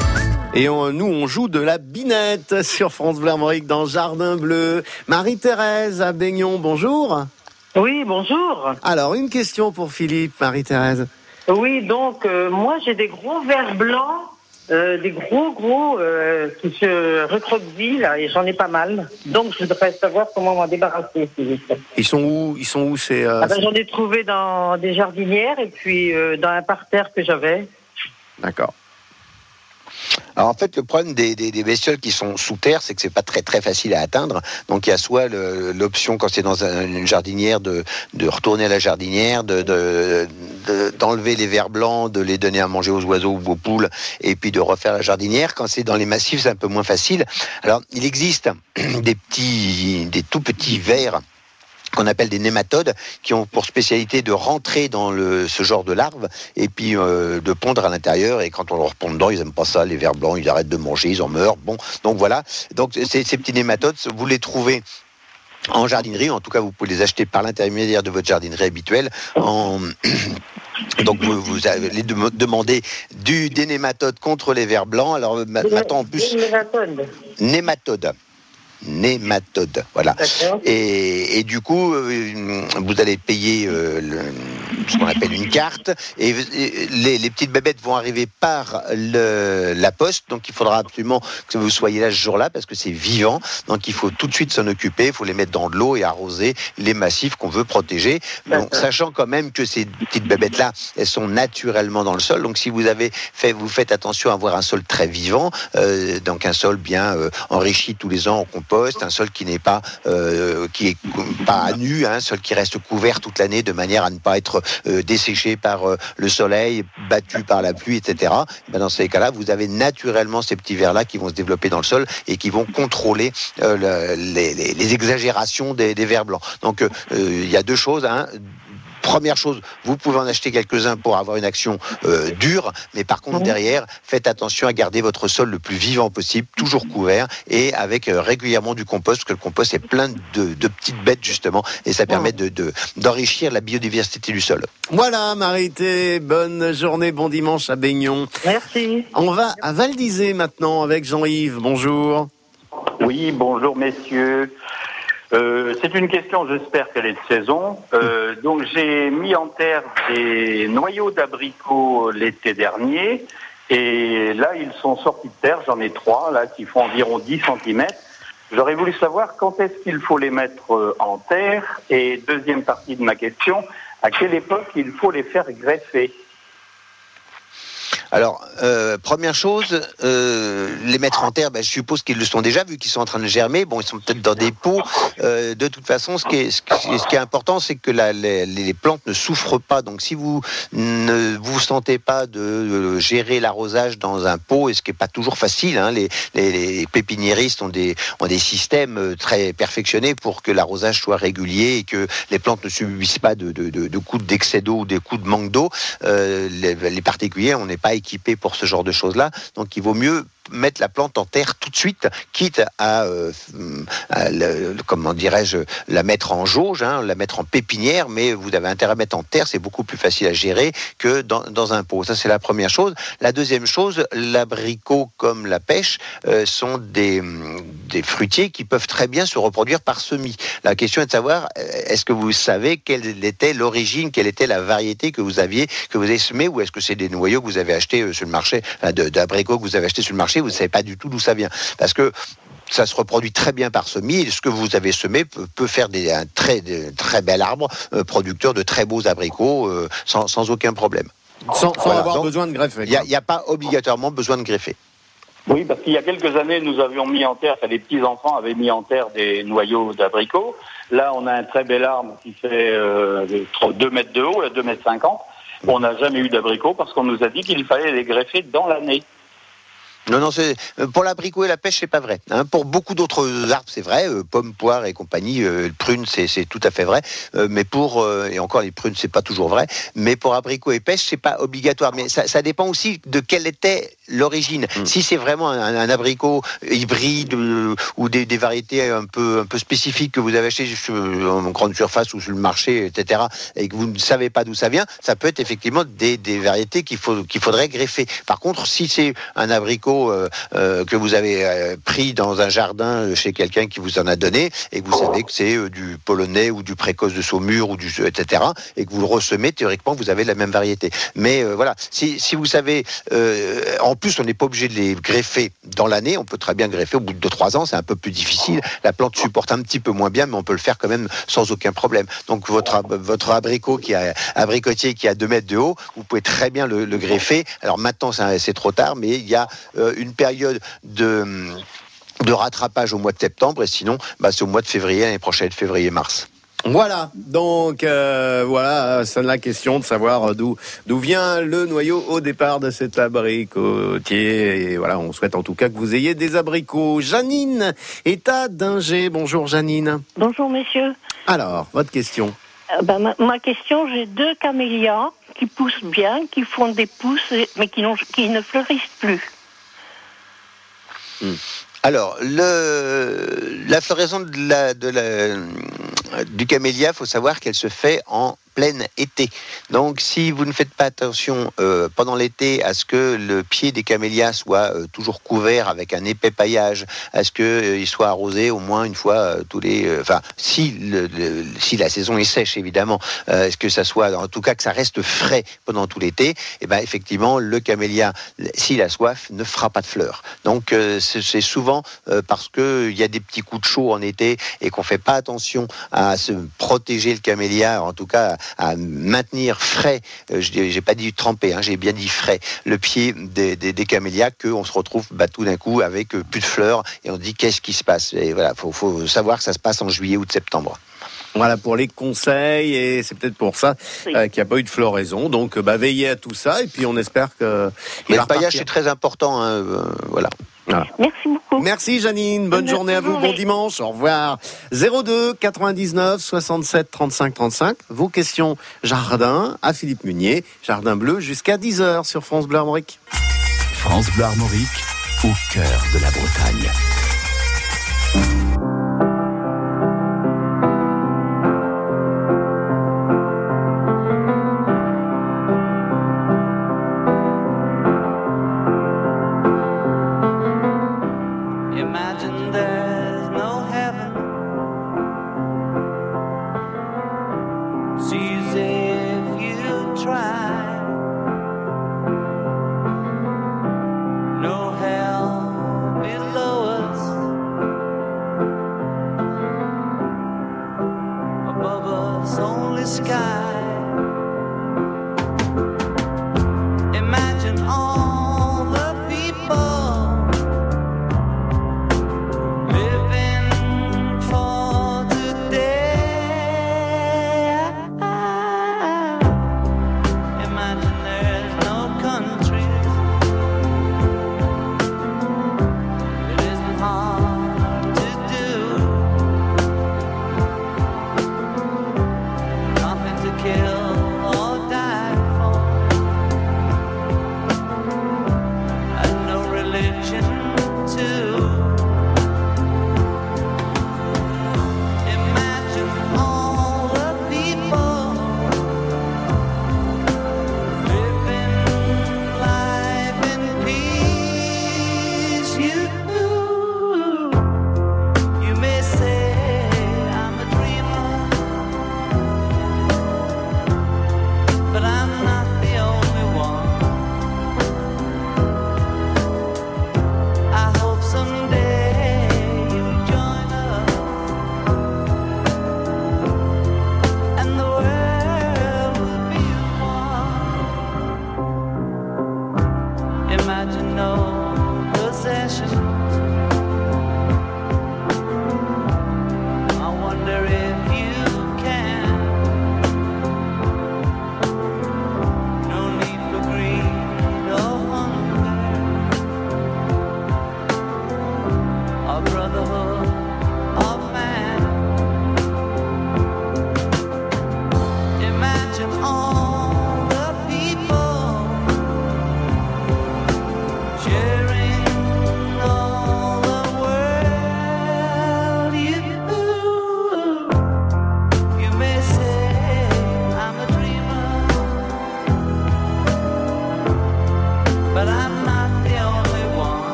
Et on, nous, on joue de la binette sur France Bleu Armorique dans Jardin Bleu. Marie-Thérèse à Baignon, bonjour. Oui, bonjour. Alors, une question pour Philippe, Marie-Thérèse. Oui, donc, euh, moi, j'ai des gros vers blancs, euh, des gros, gros, euh, qui se recroquevillent, là, et j'en ai pas mal. Donc, je voudrais savoir comment m'en débarrasser, s'il vous plaît. Ils sont où? Ils sont où c'est euh, ah ben, j'en ai trouvé dans des jardinières et puis euh, dans un parterre que j'avais. D'accord. Alors en fait, le problème des, des, des bestioles qui sont sous terre, c'est que c'est pas très très facile à atteindre. Donc il y a soit le, l'option quand c'est dans un, une jardinière de, de retourner à la jardinière, de, de, de, d'enlever les vers blancs, de les donner à manger aux oiseaux ou aux poules, et puis de refaire la jardinière. Quand c'est dans les massifs, c'est un peu moins facile. Alors il existe des petits, des tout petits vers qu'on appelle des nématodes, qui ont pour spécialité de rentrer dans le, ce genre de larves et puis euh, de pondre à l'intérieur. Et quand on leur pond dedans, ils n'aiment pas ça, les vers blancs, ils arrêtent de manger, ils en meurent. Bon, donc voilà. Donc ces, ces petits nématodes, vous les trouvez en jardinerie. En tout cas, vous pouvez les acheter par l'intermédiaire de votre jardinerie habituelle. En... Donc vous, vous allez demander du, des nématodes contre les vers blancs. Alors maintenant en plus... Nématodes. Nématode, voilà. Et, et du coup, euh, vous allez payer euh, le, ce qu'on appelle une carte, et, et les, les petites bébêtes vont arriver par le, la poste. Donc, il faudra absolument que vous soyez là ce jour-là parce que c'est vivant. Donc, il faut tout de suite s'en occuper. Il faut les mettre dans de l'eau et arroser les massifs qu'on veut protéger. Bon, sachant quand même que ces petites bébêtes-là, elles sont naturellement dans le sol. Donc, si vous avez fait, vous faites attention à avoir un sol très vivant, euh, donc un sol bien euh, enrichi tous les ans en compost. Un sol qui n'est pas euh, qui est pas à nu, hein, un sol qui reste couvert toute l'année de manière à ne pas être euh, desséché par euh, le soleil, battu par la pluie, et cetera. Ben dans ces cas-là, vous avez naturellement ces petits vers-là qui vont se développer dans le sol et qui vont contrôler euh, le, les, les, les exagérations des, des vers blancs. Donc, il euh, y a deux choses. Hein. Première chose, vous pouvez en acheter quelques-uns pour avoir une action euh, dure, mais par contre, derrière, faites attention à garder votre sol le plus vivant possible, toujours couvert, et avec euh, régulièrement du compost, parce que le compost est plein de, de petites bêtes, justement, et ça permet de, de, d'enrichir la biodiversité du sol. Voilà, Marité, bonne journée, bon dimanche à Baignon. Merci. On va à Val d'Isée maintenant avec Jean-Yves, bonjour. Oui, bonjour messieurs. Euh, c'est une question, j'espère qu'elle est de saison. Euh, donc j'ai mis en terre des noyaux d'abricots l'été dernier et là ils sont sortis de terre, j'en ai trois là qui font environ dix centimètres. J'aurais voulu savoir quand est-ce qu'il faut les mettre en terre et deuxième partie de ma question, à quelle époque il faut les faire greffer? Alors, euh, première chose, euh, les mettre en terre, ben, je suppose qu'ils le sont déjà, vu qu'ils sont en train de germer. Bon, ils sont peut-être dans des pots. Euh, de toute façon, ce qui est, ce qui, ce qui est important, c'est que la, les, les plantes ne souffrent pas. Donc, si vous ne vous sentez pas de, de gérer l'arrosage dans un pot, et ce qui n'est pas toujours facile, hein, les, les, les pépiniéristes ont des, ont des systèmes très perfectionnés pour que l'arrosage soit régulier et que les plantes ne subissent pas de, de, de, de coups d'excès d'eau ou des coups de manque d'eau. Euh, les, les particuliers, on n'est pas équipé pour ce genre de choses-là, donc il vaut mieux mettre la plante en terre tout de suite, quitte à, euh, à le, comment dirais-je, la mettre en jauge, hein, la mettre en pépinière, mais vous avez intérêt à mettre en terre, c'est beaucoup plus facile à gérer que dans, dans un pot. Ça, c'est la première chose. La deuxième chose, l'abricot comme la pêche euh, sont des, des fruitiers qui peuvent très bien se reproduire par semis. La question est de savoir, est-ce que vous savez quelle était l'origine, quelle était la variété que vous aviez, que vous avez semé, ou est-ce que c'est des noyaux que vous avez achetés sur le marché, enfin, de, d'abricots que vous avez achetés sur le marché, vous ne savez pas du tout d'où ça vient. Parce que ça se reproduit très bien par semis, et ce que vous avez semé peut, peut faire des, un très, des, très bel arbre, euh, producteur de très beaux abricots, euh, sans, sans aucun problème. Sans, sans voilà. avoir Donc, besoin de greffer. Il n'y a, a pas obligatoirement besoin de greffer. Oui, parce qu'il y a quelques années, nous avions mis en terre, enfin, les petits-enfants avaient mis en terre des noyaux d'abricots. Là, on a un très bel arbre qui fait euh, deux mètres de haut, deux mètres cinquante. On n'a jamais eu d'abricots parce qu'on nous a dit qu'il fallait les greffer dans l'année. Non, non, c'est, pour l'abricot et la pêche, c'est pas vrai. Hein, pour beaucoup d'autres arbres, c'est vrai, euh, pommes, poires et compagnie, euh, prunes, c'est, c'est tout à fait vrai. Euh, mais pour, euh, et encore les prunes, c'est pas toujours vrai. Mais pour abricot et pêche, c'est pas obligatoire. Mais ça, ça dépend aussi de quelle était l'origine. Mmh. Si c'est vraiment un, un abricot hybride euh, ou des, des variétés un peu, un peu spécifiques que vous avez achetées en grande surface ou sur le marché, et cetera, et que vous ne savez pas d'où ça vient, ça peut être effectivement des, des variétés qu'il faut, qu'il faudrait greffer. Par contre, si c'est un abricot Euh, euh, que vous avez euh, pris dans un jardin chez quelqu'un qui vous en a donné et que vous savez que c'est euh, du polonais ou du précoce de Saumur ou du et cetera et que vous le ressemez, théoriquement vous avez la même variété. Mais euh, voilà, si, si vous savez, euh, en plus on n'est pas obligé de les greffer dans l'année, on peut très bien greffer au bout de deux trois ans, c'est un peu plus difficile. La plante supporte un petit peu moins bien, mais on peut le faire quand même sans aucun problème. Donc votre votre abricot qui a abricotier qui a deux mètres de haut, vous pouvez très bien le, le greffer. Alors maintenant c'est, c'est trop tard, mais il y a euh, une période de, de rattrapage au mois de septembre et sinon bah, c'est au mois de février l'année prochaine, février-mars. Voilà, donc euh, voilà, c'est la question de savoir d'où d'où vient le noyau au départ de cet abricotier. Et voilà, on souhaite en tout cas que vous ayez des abricots. Janine est à Dingé. Bonjour Janine. Bonjour messieurs. Alors, votre question. Euh, ben, ma, ma question, j'ai deux camélias qui poussent bien, qui font des pousses, mais qui, n'ont, qui ne fleurissent plus. Hmm. Alors, le, la floraison de la, de la, du camélia, il faut savoir qu'elle se fait en plein été. Donc, si vous ne faites pas attention euh, pendant l'été à ce que le pied des camélias soit euh, toujours couvert avec un épais paillage, à ce qu'il euh, soit arrosé au moins une fois euh, tous les... Enfin, euh, si, le, le, si la saison est sèche, évidemment, euh, est-ce que ça soit... En tout cas, que ça reste frais pendant tout l'été, et ben effectivement, le camélia, s'il a soif, ne fera pas de fleurs. Donc, euh, c'est, c'est souvent euh, parce qu'il y a des petits coups de chaud en été et qu'on ne fait pas attention à se protéger le camélia, en tout cas à maintenir frais, euh, je j'ai pas dit trempé, hein, j'ai bien dit frais, le pied des, des, des camélias, qu'on se retrouve bah, tout d'un coup avec euh, plus de fleurs et on dit qu'est-ce qui se passe. Et voilà, faut, faut savoir que ça se passe en juillet ou de septembre. Voilà pour les conseils et c'est peut-être pour ça oui. euh, qu'il n'y a pas eu de floraison. Donc bah, veillez à tout ça et puis on espère que... Mais le paillage c'est très important, hein, euh, voilà. Voilà. Merci beaucoup. Merci Janine, bonne Merci journée à vous, journée. Bon dimanche, au revoir. zéro deux quatre-vingt-dix-neuf soixante-sept trente-cinq trente-cinq, vos questions jardin à Philippe Munier, Jardin Bleu jusqu'à dix heures sur France Bleu Armorique. France Bleu Armorique, au cœur de la Bretagne.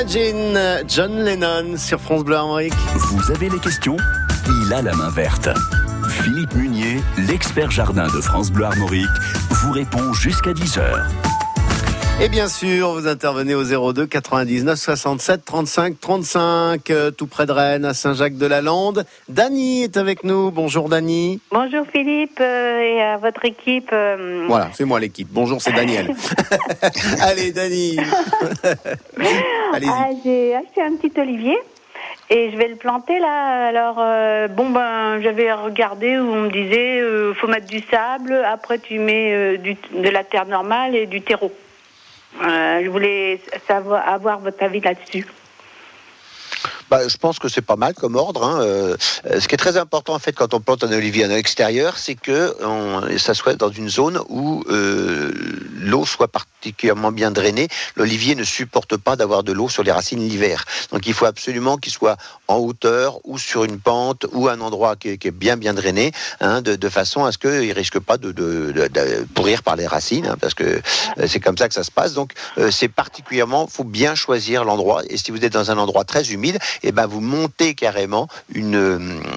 Imagine, John Lennon sur France Bleu Armorique. Vous avez les questions ? Il a la main verte. Philippe Munier, l'expert jardin de France Bleu Armorique, vous répond jusqu'à dix heures. Et bien sûr, vous intervenez au zéro deux quatre-vingt-dix-neuf soixante-sept trente-cinq trente-cinq, euh, tout près de Rennes, à Saint-Jacques-de-la-Lande. Dany est avec nous. Bonjour Dany. Bonjour Philippe euh, et à votre équipe. Euh... Voilà, c'est moi l'équipe. Bonjour, c'est Daniel. Allez Dany. Allez-y. Ah, j'ai acheté un petit olivier. Et je vais le planter là. Alors euh, bon ben j'avais regardé où on me disait euh, faut mettre du sable. Après tu mets euh, du, de la terre normale et du terreau. Euh, je voulais savoir avoir votre avis là-dessus. Bah, je pense que c'est pas mal comme ordre. Hein. Euh, ce qui est très important en fait quand on plante un olivier à l'extérieur, c'est que on, ça soit dans une zone où euh, l'eau soit particulièrement bien drainée. L'olivier ne supporte pas d'avoir de l'eau sur les racines l'hiver. Donc il faut absolument qu'il soit en hauteur ou sur une pente ou un endroit qui est, qui est bien bien drainé, hein, de, de façon à ce qu'il ne risque pas de, de, de, de pourrir par les racines, hein, parce que euh, c'est comme ça que ça se passe. Donc euh, c'est particulièrement, faut bien choisir l'endroit. Et si vous êtes dans un endroit très humide, et ben vous montez carrément une, euh,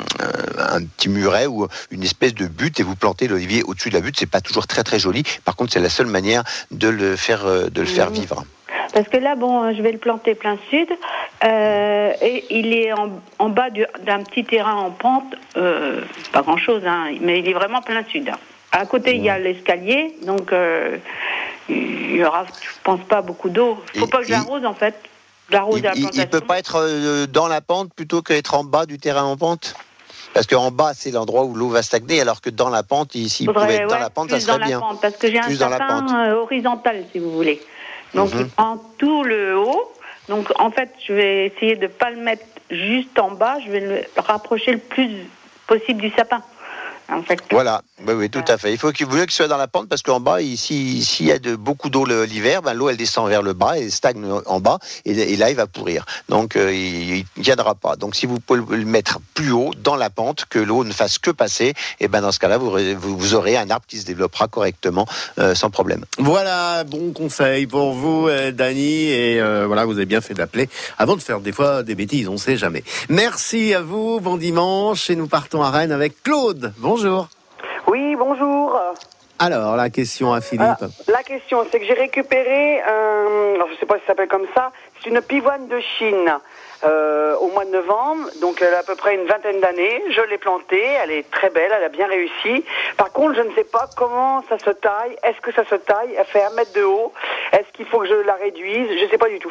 un petit muret ou une espèce de butte et vous plantez l'olivier au-dessus de la butte. C'est pas toujours très très joli. Par contre, c'est la seule manière de le faire de le faire vivre. Parce que là, bon, je vais le planter plein sud euh, et il est en, en bas du, d'un petit terrain en pente, euh, pas grand-chose, hein, mais il est vraiment plein sud. À côté, mmh. il y a l'escalier, donc euh, il y aura, je pense pas, beaucoup d'eau. Il faut et, pas que j'arrose en fait. Il ne peut pas être euh, dans la pente plutôt qu'être en bas du terrain en pente? Parce qu'en bas, c'est l'endroit où l'eau va stagner, alors que dans la pente, ici, il pouvait être ouais, dans la pente, ça serait bien. Pente, parce que j'ai plus un sapin horizontal, si vous voulez. Donc, mm-hmm. il prend tout le haut. Donc, en fait, je vais essayer de ne pas le mettre juste en bas. Je vais le rapprocher le plus possible du sapin. En fait. Voilà, oui, oui, tout à fait. Il faut qu'il vaut mieux qu'il soit dans la pente parce qu'en bas, ici, s'il y a de, beaucoup d'eau l'hiver, ben, l'eau elle descend vers le bas et stagne en bas et, et là il va pourrir. Donc euh, il ne tiendra pas. Donc si vous pouvez le mettre plus haut dans la pente, que l'eau ne fasse que passer, et ben dans ce cas-là vous, vous, vous aurez un arbre qui se développera correctement euh, sans problème. Voilà, bon conseil pour vous, euh, Dany, et euh, voilà, vous avez bien fait d'appeler avant de faire des fois des bêtises, on ne sait jamais. Merci à vous, bon dimanche et nous partons à Rennes avec Claude. Bonjour. Bonjour. Oui, bonjour. Alors, la question à Philippe. Alors, la question, c'est que j'ai récupéré, un, alors je ne sais pas si ça s'appelle comme ça, c'est une pivoine de Chine euh, au mois de novembre, donc elle a à peu près une vingtaine d'années. Je l'ai plantée, elle est très belle, elle a bien réussi. Par contre, je ne sais pas comment ça se taille. Est-ce que ça se taille? Elle fait un mètre de haut. Est-ce qu'il faut que je la réduise? Je ne sais pas du tout.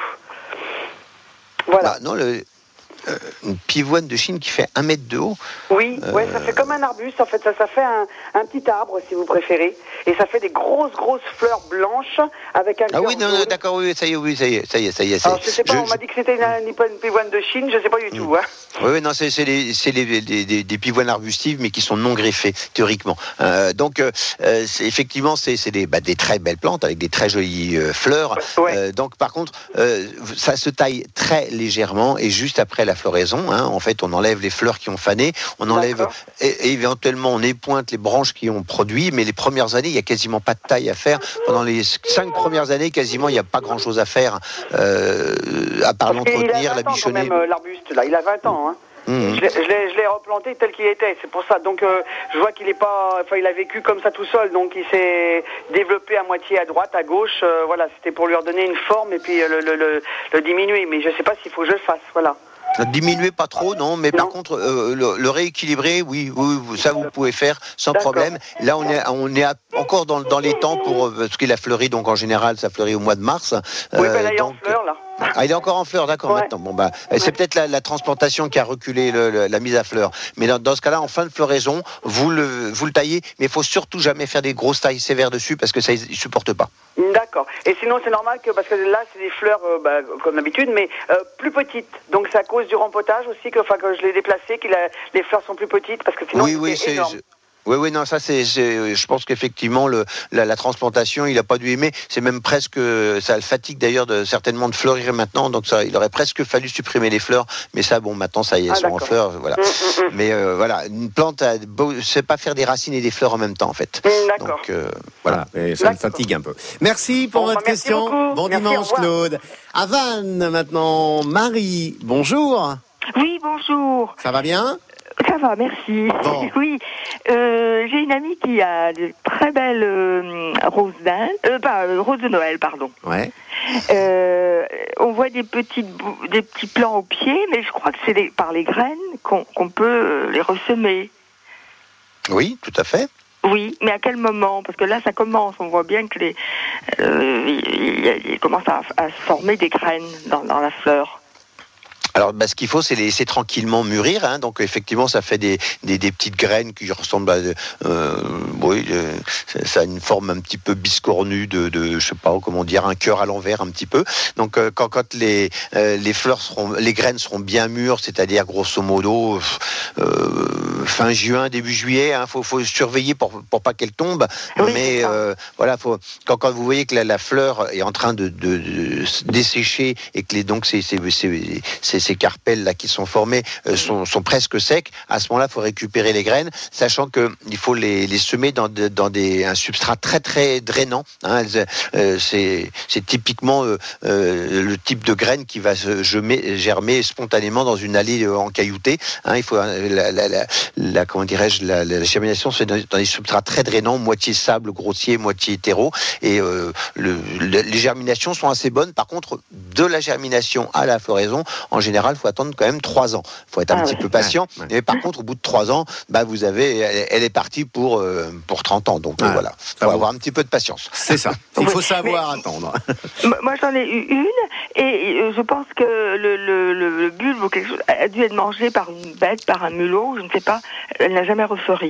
Voilà. Bah, non, le... Euh, une pivoine de Chine qui fait un mètre de haut. Oui, euh... ouais, ça fait comme un arbuste en fait, ça, ça fait un, un petit arbre si vous préférez, et ça fait des grosses grosses fleurs blanches avec un. Ah oui, non, non, d'accord, oui, ça y est, oui, ça y est, ça y est, ça y est. Alors, je sais pas, je, on m'a dit que c'était une, une pivoine de Chine, je sais pas du mmh. tout. Hein. Oui, oui, non, c'est, c'est, les, c'est les, des, des, des pivoines arbustives, mais qui sont non greffées théoriquement. Euh, donc, euh, c'est, effectivement, c'est, c'est des, bah, des très belles plantes avec des très jolies euh, fleurs. Ouais. Euh, donc, par contre, euh, ça se taille très légèrement et juste après la floraison, hein, en fait, on enlève les fleurs qui ont fané, on enlève et, et éventuellement on épointe les branches qui ont produit, mais les premières années, il y a quasiment pas de taille à faire. Pendant les cinq premières années, quasiment, il n'y a pas grand-chose à faire, euh, à part Parce l'entretenir, la bichonner. Même, l'arbuste, là, il a vingt ans. Hein. Mmh. Je, l'ai, je, l'ai, je l'ai replanté tel qu'il était, c'est pour ça. Donc euh, je vois qu'il est pas, enfin il a vécu comme ça tout seul, donc il s'est développé à moitié à droite, à gauche. Euh, voilà, c'était pour lui redonner une forme et puis euh, le, le, le, le diminuer. Mais je sais pas s'il faut que je le fasse. Voilà. Diminuer pas trop, non, mais non. Par contre, euh, le, le rééquilibrer, oui, oui, ça vous pouvez faire sans D'accord. problème. Là, on est, on est à, encore dans, dans les temps pour parce qu'il a fleuri, donc en général, ça fleurit au mois de mars. Oui, euh, ben là, il est en fleur, là. Ah, il est encore en fleur, d'accord, ouais. Maintenant. Bon, bah, ouais. C'est peut-être la, la transplantation qui a reculé le, le, la mise à fleur. Mais dans, dans ce cas-là, en fin de floraison, vous le, vous le taillez, mais il faut surtout jamais faire des grosses tailles sévères dessus parce que ça, il ne supporte pas. D'accord. Et sinon, c'est normal que, parce que là, c'est des fleurs, euh, bah, comme d'habitude, mais euh, plus petites. Donc, c'est à cause du rempotage aussi que, enfin, que je l'ai déplacé, que la, les fleurs sont plus petites, parce que sinon, oui, oui, c'est énorme. Oui, oui, non, ça c'est, c'est je pense qu'effectivement le, la, la transplantation, il n'a pas dû aimer. C'est même presque, ça le fatigue d'ailleurs de, certainement de fleurir maintenant. Donc ça, il aurait presque fallu supprimer les fleurs. Mais ça, bon, maintenant ça y est, elles ah, sont en fleurs, voilà. Mmh, mmh. Mais euh, voilà, une plante, a beau, c'est pas faire des racines et des fleurs en même temps en fait. Mmh, d'accord. Donc euh, voilà, et ça me fatigue un peu. Merci pour bon, votre bah, merci question. Beaucoup. Bon merci, dimanche, Claude. À Vannes maintenant, Marie. Bonjour. Oui, bonjour. Ça va bien? Ça va, merci. Bon. Oui, euh, j'ai une amie qui a de très belles euh, roses d'Inde, euh, pas euh, roses de Noël, pardon. Ouais. Euh, on voit des petites, des petits plants au pied, mais je crois que c'est les, par les graines qu'on, qu'on peut euh, les ressemer. Oui, tout à fait. Oui, mais à quel moment? Parce que là, ça commence. On voit bien que les, euh, il, il commence à, à se former des graines dans, dans la fleur. Alors, bah, ce qu'il faut, c'est les laisser tranquillement mûrir. Hein. Donc, effectivement, ça fait des, des, des petites graines qui ressemblent à, euh, oui, euh, ça a une forme un petit peu biscornue de, de, je sais pas comment dire, un cœur à l'envers un petit peu. Donc, euh, quand, quand les, euh, les fleurs seront, les graines seront bien mûres, c'est-à-dire grosso modo euh, fin juin, début juillet, hein, faut, faut surveiller pour, pour pas qu'elle tombe. Oui, mais euh, voilà, faut, quand, quand vous voyez que la, la fleur est en train de, de, de dessécher et que les, donc c'est, c'est, c'est, c'est ces carpelles là qui sont formées euh, sont, sont presque secs, à ce moment-là, il faut récupérer les graines, sachant que il faut les, les semer dans, de, dans des, un substrat très très drainant. Hein, euh, c'est, c'est typiquement euh, euh, le type de graine qui va se germer, germer spontanément dans une allée euh, encailloutée. Hein, il faut euh, la, la, la, la comment dirais-je la, la germination, c'est dans, dans des substrats très drainants, moitié sable grossier, moitié terreau, et euh, le, le, les germinations sont assez bonnes. Par contre, de la germination à la floraison, en général, il faut attendre quand même trois ans. Il faut être un ah petit ouais. peu patient. Ouais, ouais. Mais par contre, au bout de trois ans, bah, vous avez, elle, elle est partie pour, euh, pour trente ans. Donc ah, voilà, il faut avoir un petit peu de patience. C'est ça. Il faut savoir mais, attendre. Moi, j'en ai eu une et je pense que le, le, le, le bulbe ou quelque chose a dû être mangé par une bête, par un mulot, je ne sais pas. Elle n'a jamais refleuri.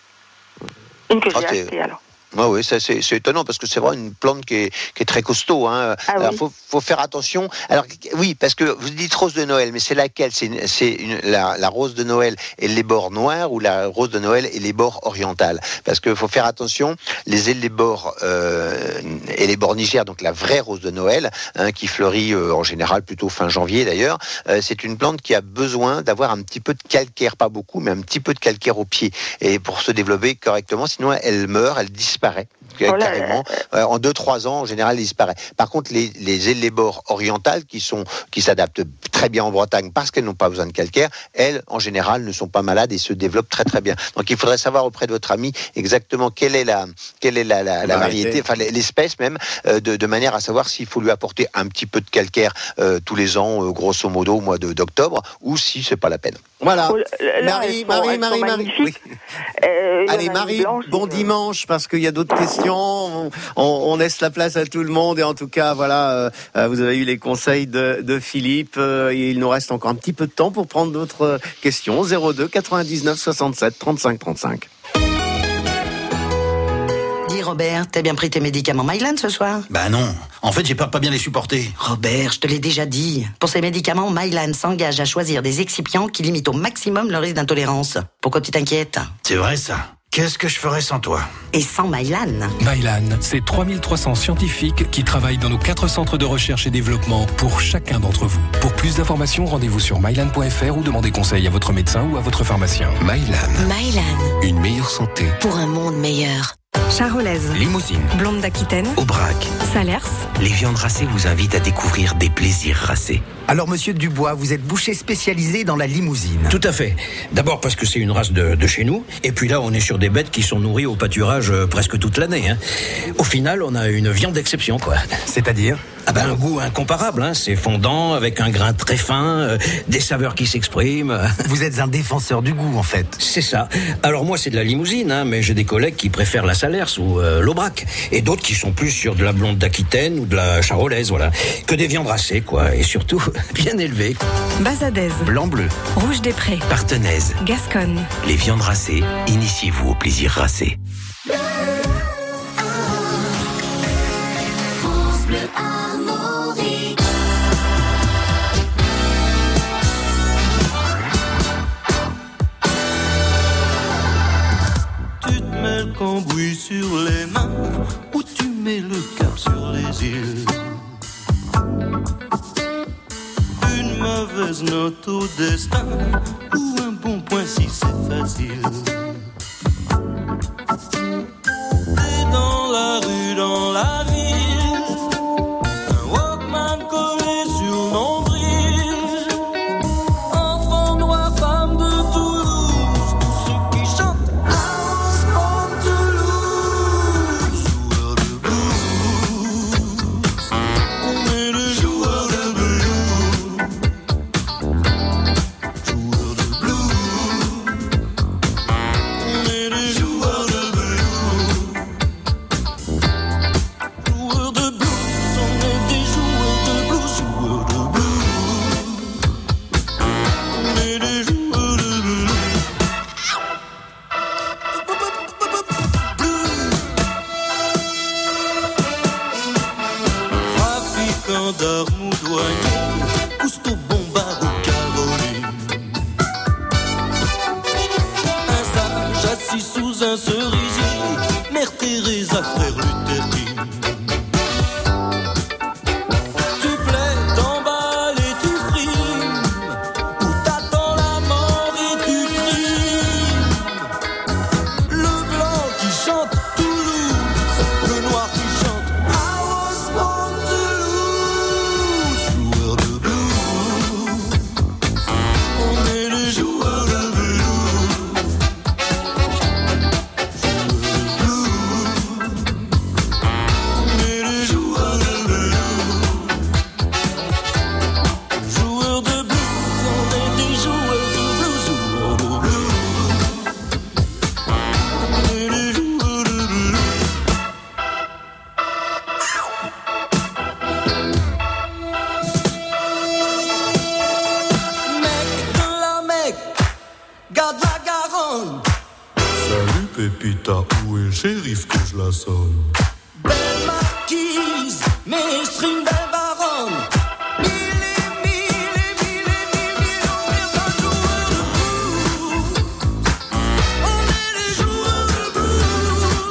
Une que j'ai okay. achetée alors. Ah oui, ça, c'est, c'est étonnant parce que c'est vraiment une plante qui est, qui est très costaud. Hein. Ah Alors, oui. faut, faut faire attention. Alors, oui, parce que vous dites rose de Noël, mais c'est laquelle? C'est, une, c'est une, la, la rose de Noël et les bords noirs ou la rose de Noël et les bords orientales? Parce qu'il faut faire attention, les élébores euh, et les bornigères, donc la vraie rose de Noël, hein, qui fleurit euh, en général plutôt fin janvier d'ailleurs, euh, c'est une plante qui a besoin d'avoir un petit peu de calcaire, pas beaucoup, mais un petit peu de calcaire au pied, et pour se développer correctement, sinon elle meurt, elle disparaît. Carrément, euh, en deux trois ans en général il disparaît. Par contre les, les élébores orientales qui sont qui s'adaptent très bien en Bretagne parce qu'elles n'ont pas besoin de calcaire, elles en général ne sont pas malades et se développent très très bien. Donc il faudrait savoir auprès de votre ami exactement quelle est la quelle est la, la, la variété, enfin l'espèce même, euh, de, de manière à savoir s'il faut lui apporter un petit peu de calcaire euh, tous les ans, euh, grosso modo au mois de, d'octobre, ou si c'est pas la peine. Voilà. Oh, là, Marie, sont, Marie, Marie, Marie, oui. euh, Allez Marie, blanche, bon euh... dimanche parce qu'il y a d'autres questions. On, on, on laisse la place à tout le monde et en tout cas, voilà, euh, vous avez eu les conseils de, de Philippe. Euh, il nous reste encore un petit peu de temps pour prendre d'autres questions. zéro deux quatre-vingt-dix-neuf soixante-sept trente-cinq trente-cinq. Dis Robert, t'as bien pris tes médicaments Mylan ce soir? Bah non, en fait j'ai peur de pas bien les supporter. Robert, je te l'ai déjà dit. Pour ces médicaments, Mylan s'engage à choisir des excipients qui limitent au maximum le risque d'intolérance. Pourquoi tu t'inquiètes? C'est vrai ça. Qu'est-ce que je ferais sans toi? Et sans Mylan? Mylan, c'est trois mille trois cents scientifiques qui travaillent dans nos quatre centres de recherche et développement pour chacun d'entre vous. Pour plus d'informations, rendez-vous sur mylan point f r ou demandez conseil à votre médecin ou à votre pharmacien. Mylan. Mylan. Une meilleure santé. Pour un monde meilleur. Charolaise, Limousine, Blonde d'Aquitaine, Aubrac, Salers. Les viandes racées vous invitent à découvrir des plaisirs racés. Alors, monsieur Dubois, vous êtes boucher spécialisé dans la limousine. Tout à fait. D'abord parce que c'est une race de, de chez nous. Et puis là, on est sur des bêtes qui sont nourries au pâturage euh, presque toute l'année. Hein. Au final, on a une viande d'exception, quoi. C'est-à-dire? Ah ben, un goût incomparable. Hein. C'est fondant, avec un grain très fin, euh, des saveurs qui s'expriment. Vous êtes un défenseur du goût, en fait. C'est ça. Alors moi, c'est de la limousine, hein, mais j'ai des collègues qui préfèrent la Salers ou euh, l'Aubrac. Et d'autres qui sont plus sur de la blonde d'Aquitaine ou de la charolaise, voilà. Que des viandes racées, quoi. Et surtout, bien élevées. Bazadaise, Blanc-bleu, Rouge des Prés, Partenaise, Gasconne. Les viandes racées, initiez-vous au plaisir racé. cambouis sur les mains, ou tu mets le cap sur les îles. Une mauvaise note au destin, ou un bon point si c'est facile. T'es dans la rue, dans la ville, un Walkman collé sur le nombril. Enfant noir, femme de Toulouse, tous ceux qui chantent I was born to lose. Joueur de blues, on est des joueurs de blues. Joueurs de blues, on est des joueurs de blues. Joueurs de blues, on est des joueurs de blues. Joueurs de blues, on est des joueurs de blues. Trafiquant d'armes ou douanier, Cousteau, Bombard ou Caroline. Un sage assis sous un cerisier, Mère Teresa, frère Luther King. Tu plais, t'emballes et tu frimes, ou t'attends la mort et tu trimes. Le blanc qui chante Toulouse, le noir qui chante I was born to lose. Joueur de blues, on est les joueurs de blues. On est les joueurs de blues. Joueurs de blues, on est des joueurs de blues. Joueurs de blues, on est les joueurs de blues. Mec de la Mecque, garde la Garonne. Salut Pépita, où est le shérif que je la sonne? Belle marquise, mes strings, belle baronne. Mille et mille et mille et mille millions, mais pas joueurs de blues. On est les joueurs de blues.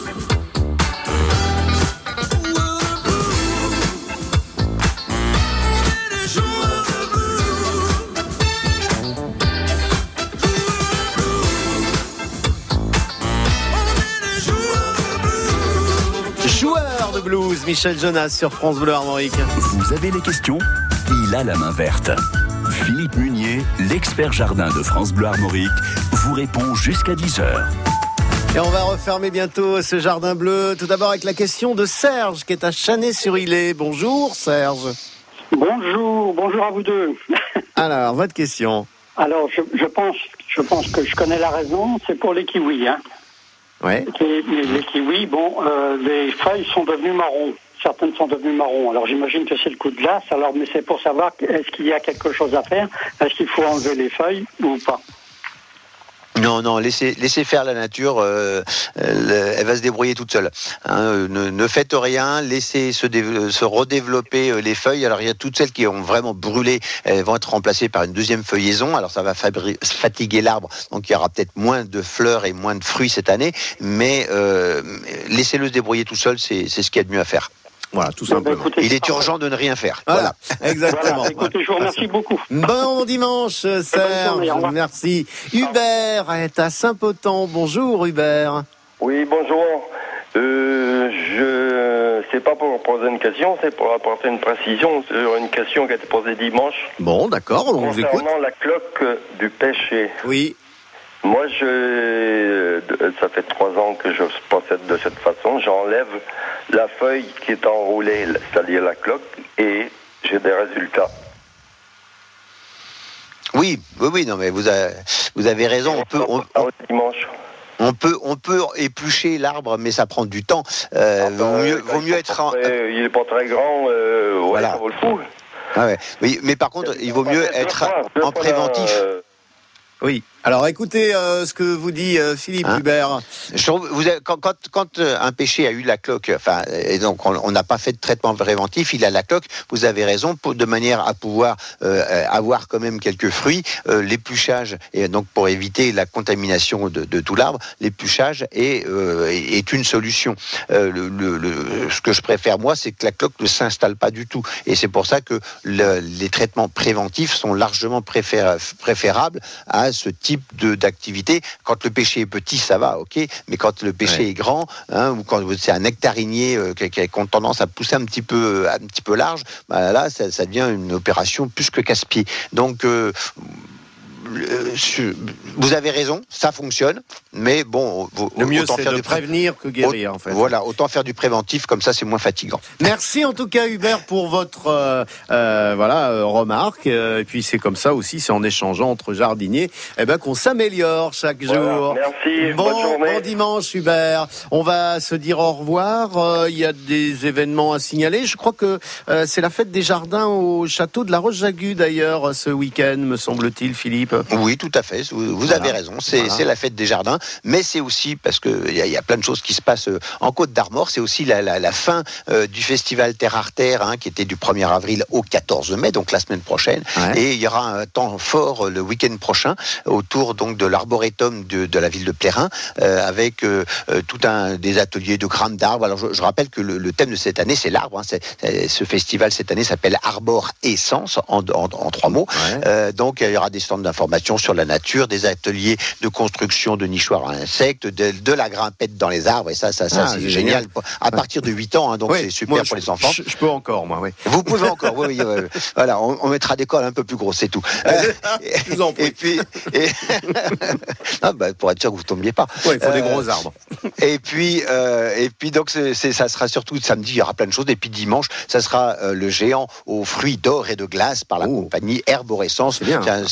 Joueurs de blues. On est les joueurs de blues. Joueur de blues, Michel Jonas sur France Bleu Armorique. Vous avez des questions? Il a la main verte. Philippe Munier, l'expert jardin de France Bleu Armorique, vous répond jusqu'à dix heures. Et on va refermer bientôt ce jardin bleu. Tout d'abord avec la question de Serge qui est à Chanay-sur-Ilay. Bonjour Serge. Bonjour, bonjour à vous deux. Alors, votre question. Alors, je, je pense, je pense que je connais la raison. C'est pour les kiwis, hein. Ouais. Les, les, les kiwis, bon, euh, les feuilles sont devenues marron. Certaines sont devenues marron. Alors, j'imagine que c'est le coup de glace. Alors, mais c'est pour savoir est-ce qu'il y a quelque chose à faire. Est-ce qu'il faut enlever les feuilles ou pas? Non, non, laissez, laissez faire la nature, euh, euh, elle va se débrouiller toute seule. Hein, ne, ne faites rien, laissez se, dé, se redévelopper euh, les feuilles. Alors il y a toutes celles qui ont vraiment brûlé, elles vont être remplacées par une deuxième feuillaison. Alors ça va fabri- fatiguer l'arbre, donc il y aura peut-être moins de fleurs et moins de fruits cette année, mais euh, laissez-le se débrouiller tout seul, c'est, c'est ce qu'il y a de mieux à faire. Voilà, tout simplement. Écoutez, Il est urgent de ne rien faire. Voilà, Voilà. exactement. Voilà, écoutez, je vous remercie beaucoup. Bon dimanche, Serge. journée, au revoir. Merci. Hubert est à Saint-Potent. Bonjour, Hubert. Oui, bonjour. Euh, je c'est pas pour poser une question, c'est pour apporter une précision sur une question qui a été posée dimanche. Bon, d'accord, on vous écoute. Concernant la cloque du péché. Oui. Moi, je, ça fait trois ans que je procède de cette façon. J'enlève la feuille qui est enroulée, c'est-à-dire la cloque, et j'ai des résultats. Oui, oui, oui, non, mais vous avez, vous avez raison. On peut, on, on, dimanche. on peut, on peut éplucher l'arbre, mais ça prend du temps. Euh, Enfin, vaut mieux, quand vaut il mieux est être. pas En, très- il est pas très grand, euh, ouais, Voilà. ça vaut le coup. Ah ouais. Oui, mais par contre, il vaut mieux être Deux fois, deux en fois préventif. la- euh, Oui. Alors écoutez euh, ce que vous dit euh, Philippe hein Hubert. Je trouve, vous avez, quand, quand, quand un pêcher a eu la cloque, enfin, et donc on n'a pas fait de traitement préventif, il a la cloque, vous avez raison, pour, de manière à pouvoir euh, avoir quand même quelques fruits, euh, l'épluchage, et donc pour éviter la contamination de, de tout l'arbre, l'épluchage est, euh, est une solution. Euh, le, le, le, ce que je préfère moi, c'est que la cloque ne s'installe pas du tout. Et c'est pour ça que le, les traitements préventifs sont largement préfér, préférables à ce type de, d'activité. Quand le pêcher est petit, ça va, ok, mais quand le pêcher ouais. est grand, hein, ou quand c'est un nectarinier euh, qui, qui a tendance à pousser un petit peu, un petit peu large, bah là, ça, ça devient une opération plus que casse-pied. Donc, euh, vous avez raison, ça fonctionne, mais bon, le mieux c'est de prévenir que guérir en fait. Voilà, autant faire du préventif, comme ça c'est moins fatigant. Merci en tout cas Hubert pour votre euh, euh, voilà euh, remarque. Euh, et puis c'est comme ça aussi, c'est en échangeant entre jardiniers, eh ben qu'on s'améliore chaque voilà, jour. Merci. Bon, bonne journée. Bon dimanche Hubert. On va se dire au revoir. Euh, il y a des événements à signaler. Je crois que euh, c'est la fête des jardins au château de la Roche-Jagu d'ailleurs ce week-end, me semble-t-il, Philippe. Oui, tout à fait. Vous, vous voilà. avez raison. C'est, voilà. c'est la fête des jardins, mais c'est aussi parce que il y, y a plein de choses qui se passent en Côte d'Armor. C'est aussi la, la, la fin euh, du festival Terre à Terre, hein, qui était du premier avril au quatorze mai, donc la semaine prochaine. Ouais. Et il y aura un temps fort le week-end prochain autour donc de l'arboretum de, de la ville de Plérin, euh, avec euh, tout un des ateliers de grammes d'arbres. Alors je, je rappelle que le, le thème de cette année c'est l'arbre. Hein. C'est, c'est, ce festival cette année s'appelle Arbor Essence en, en, en trois mots. Ouais. Euh, donc il y aura des stands d'information sur la nature, des ateliers de construction de nichoirs à insectes, de, de la grimpette dans les arbres, et ça, ça, ça ah, c'est génial. génial. À partir de huit ans, hein, donc oui, c'est super moi, pour je, les enfants. Je, je peux encore, moi, oui. Vous pouvez encore, oui, oui, oui, oui. Voilà, on, on mettra des cols un peu plus gros, c'est tout. Euh, je vous en prie. Et puis, et... non, bah, pour être sûr que vous ne tombiez pas. Oui, il faut euh, des gros arbres. Et puis, euh, et puis donc, c'est, c'est, ça sera surtout samedi, il y aura plein de choses, et puis dimanche, ça sera euh, le géant aux fruits d'or et de glace par la oh. compagnie Herborescence. C'est bien.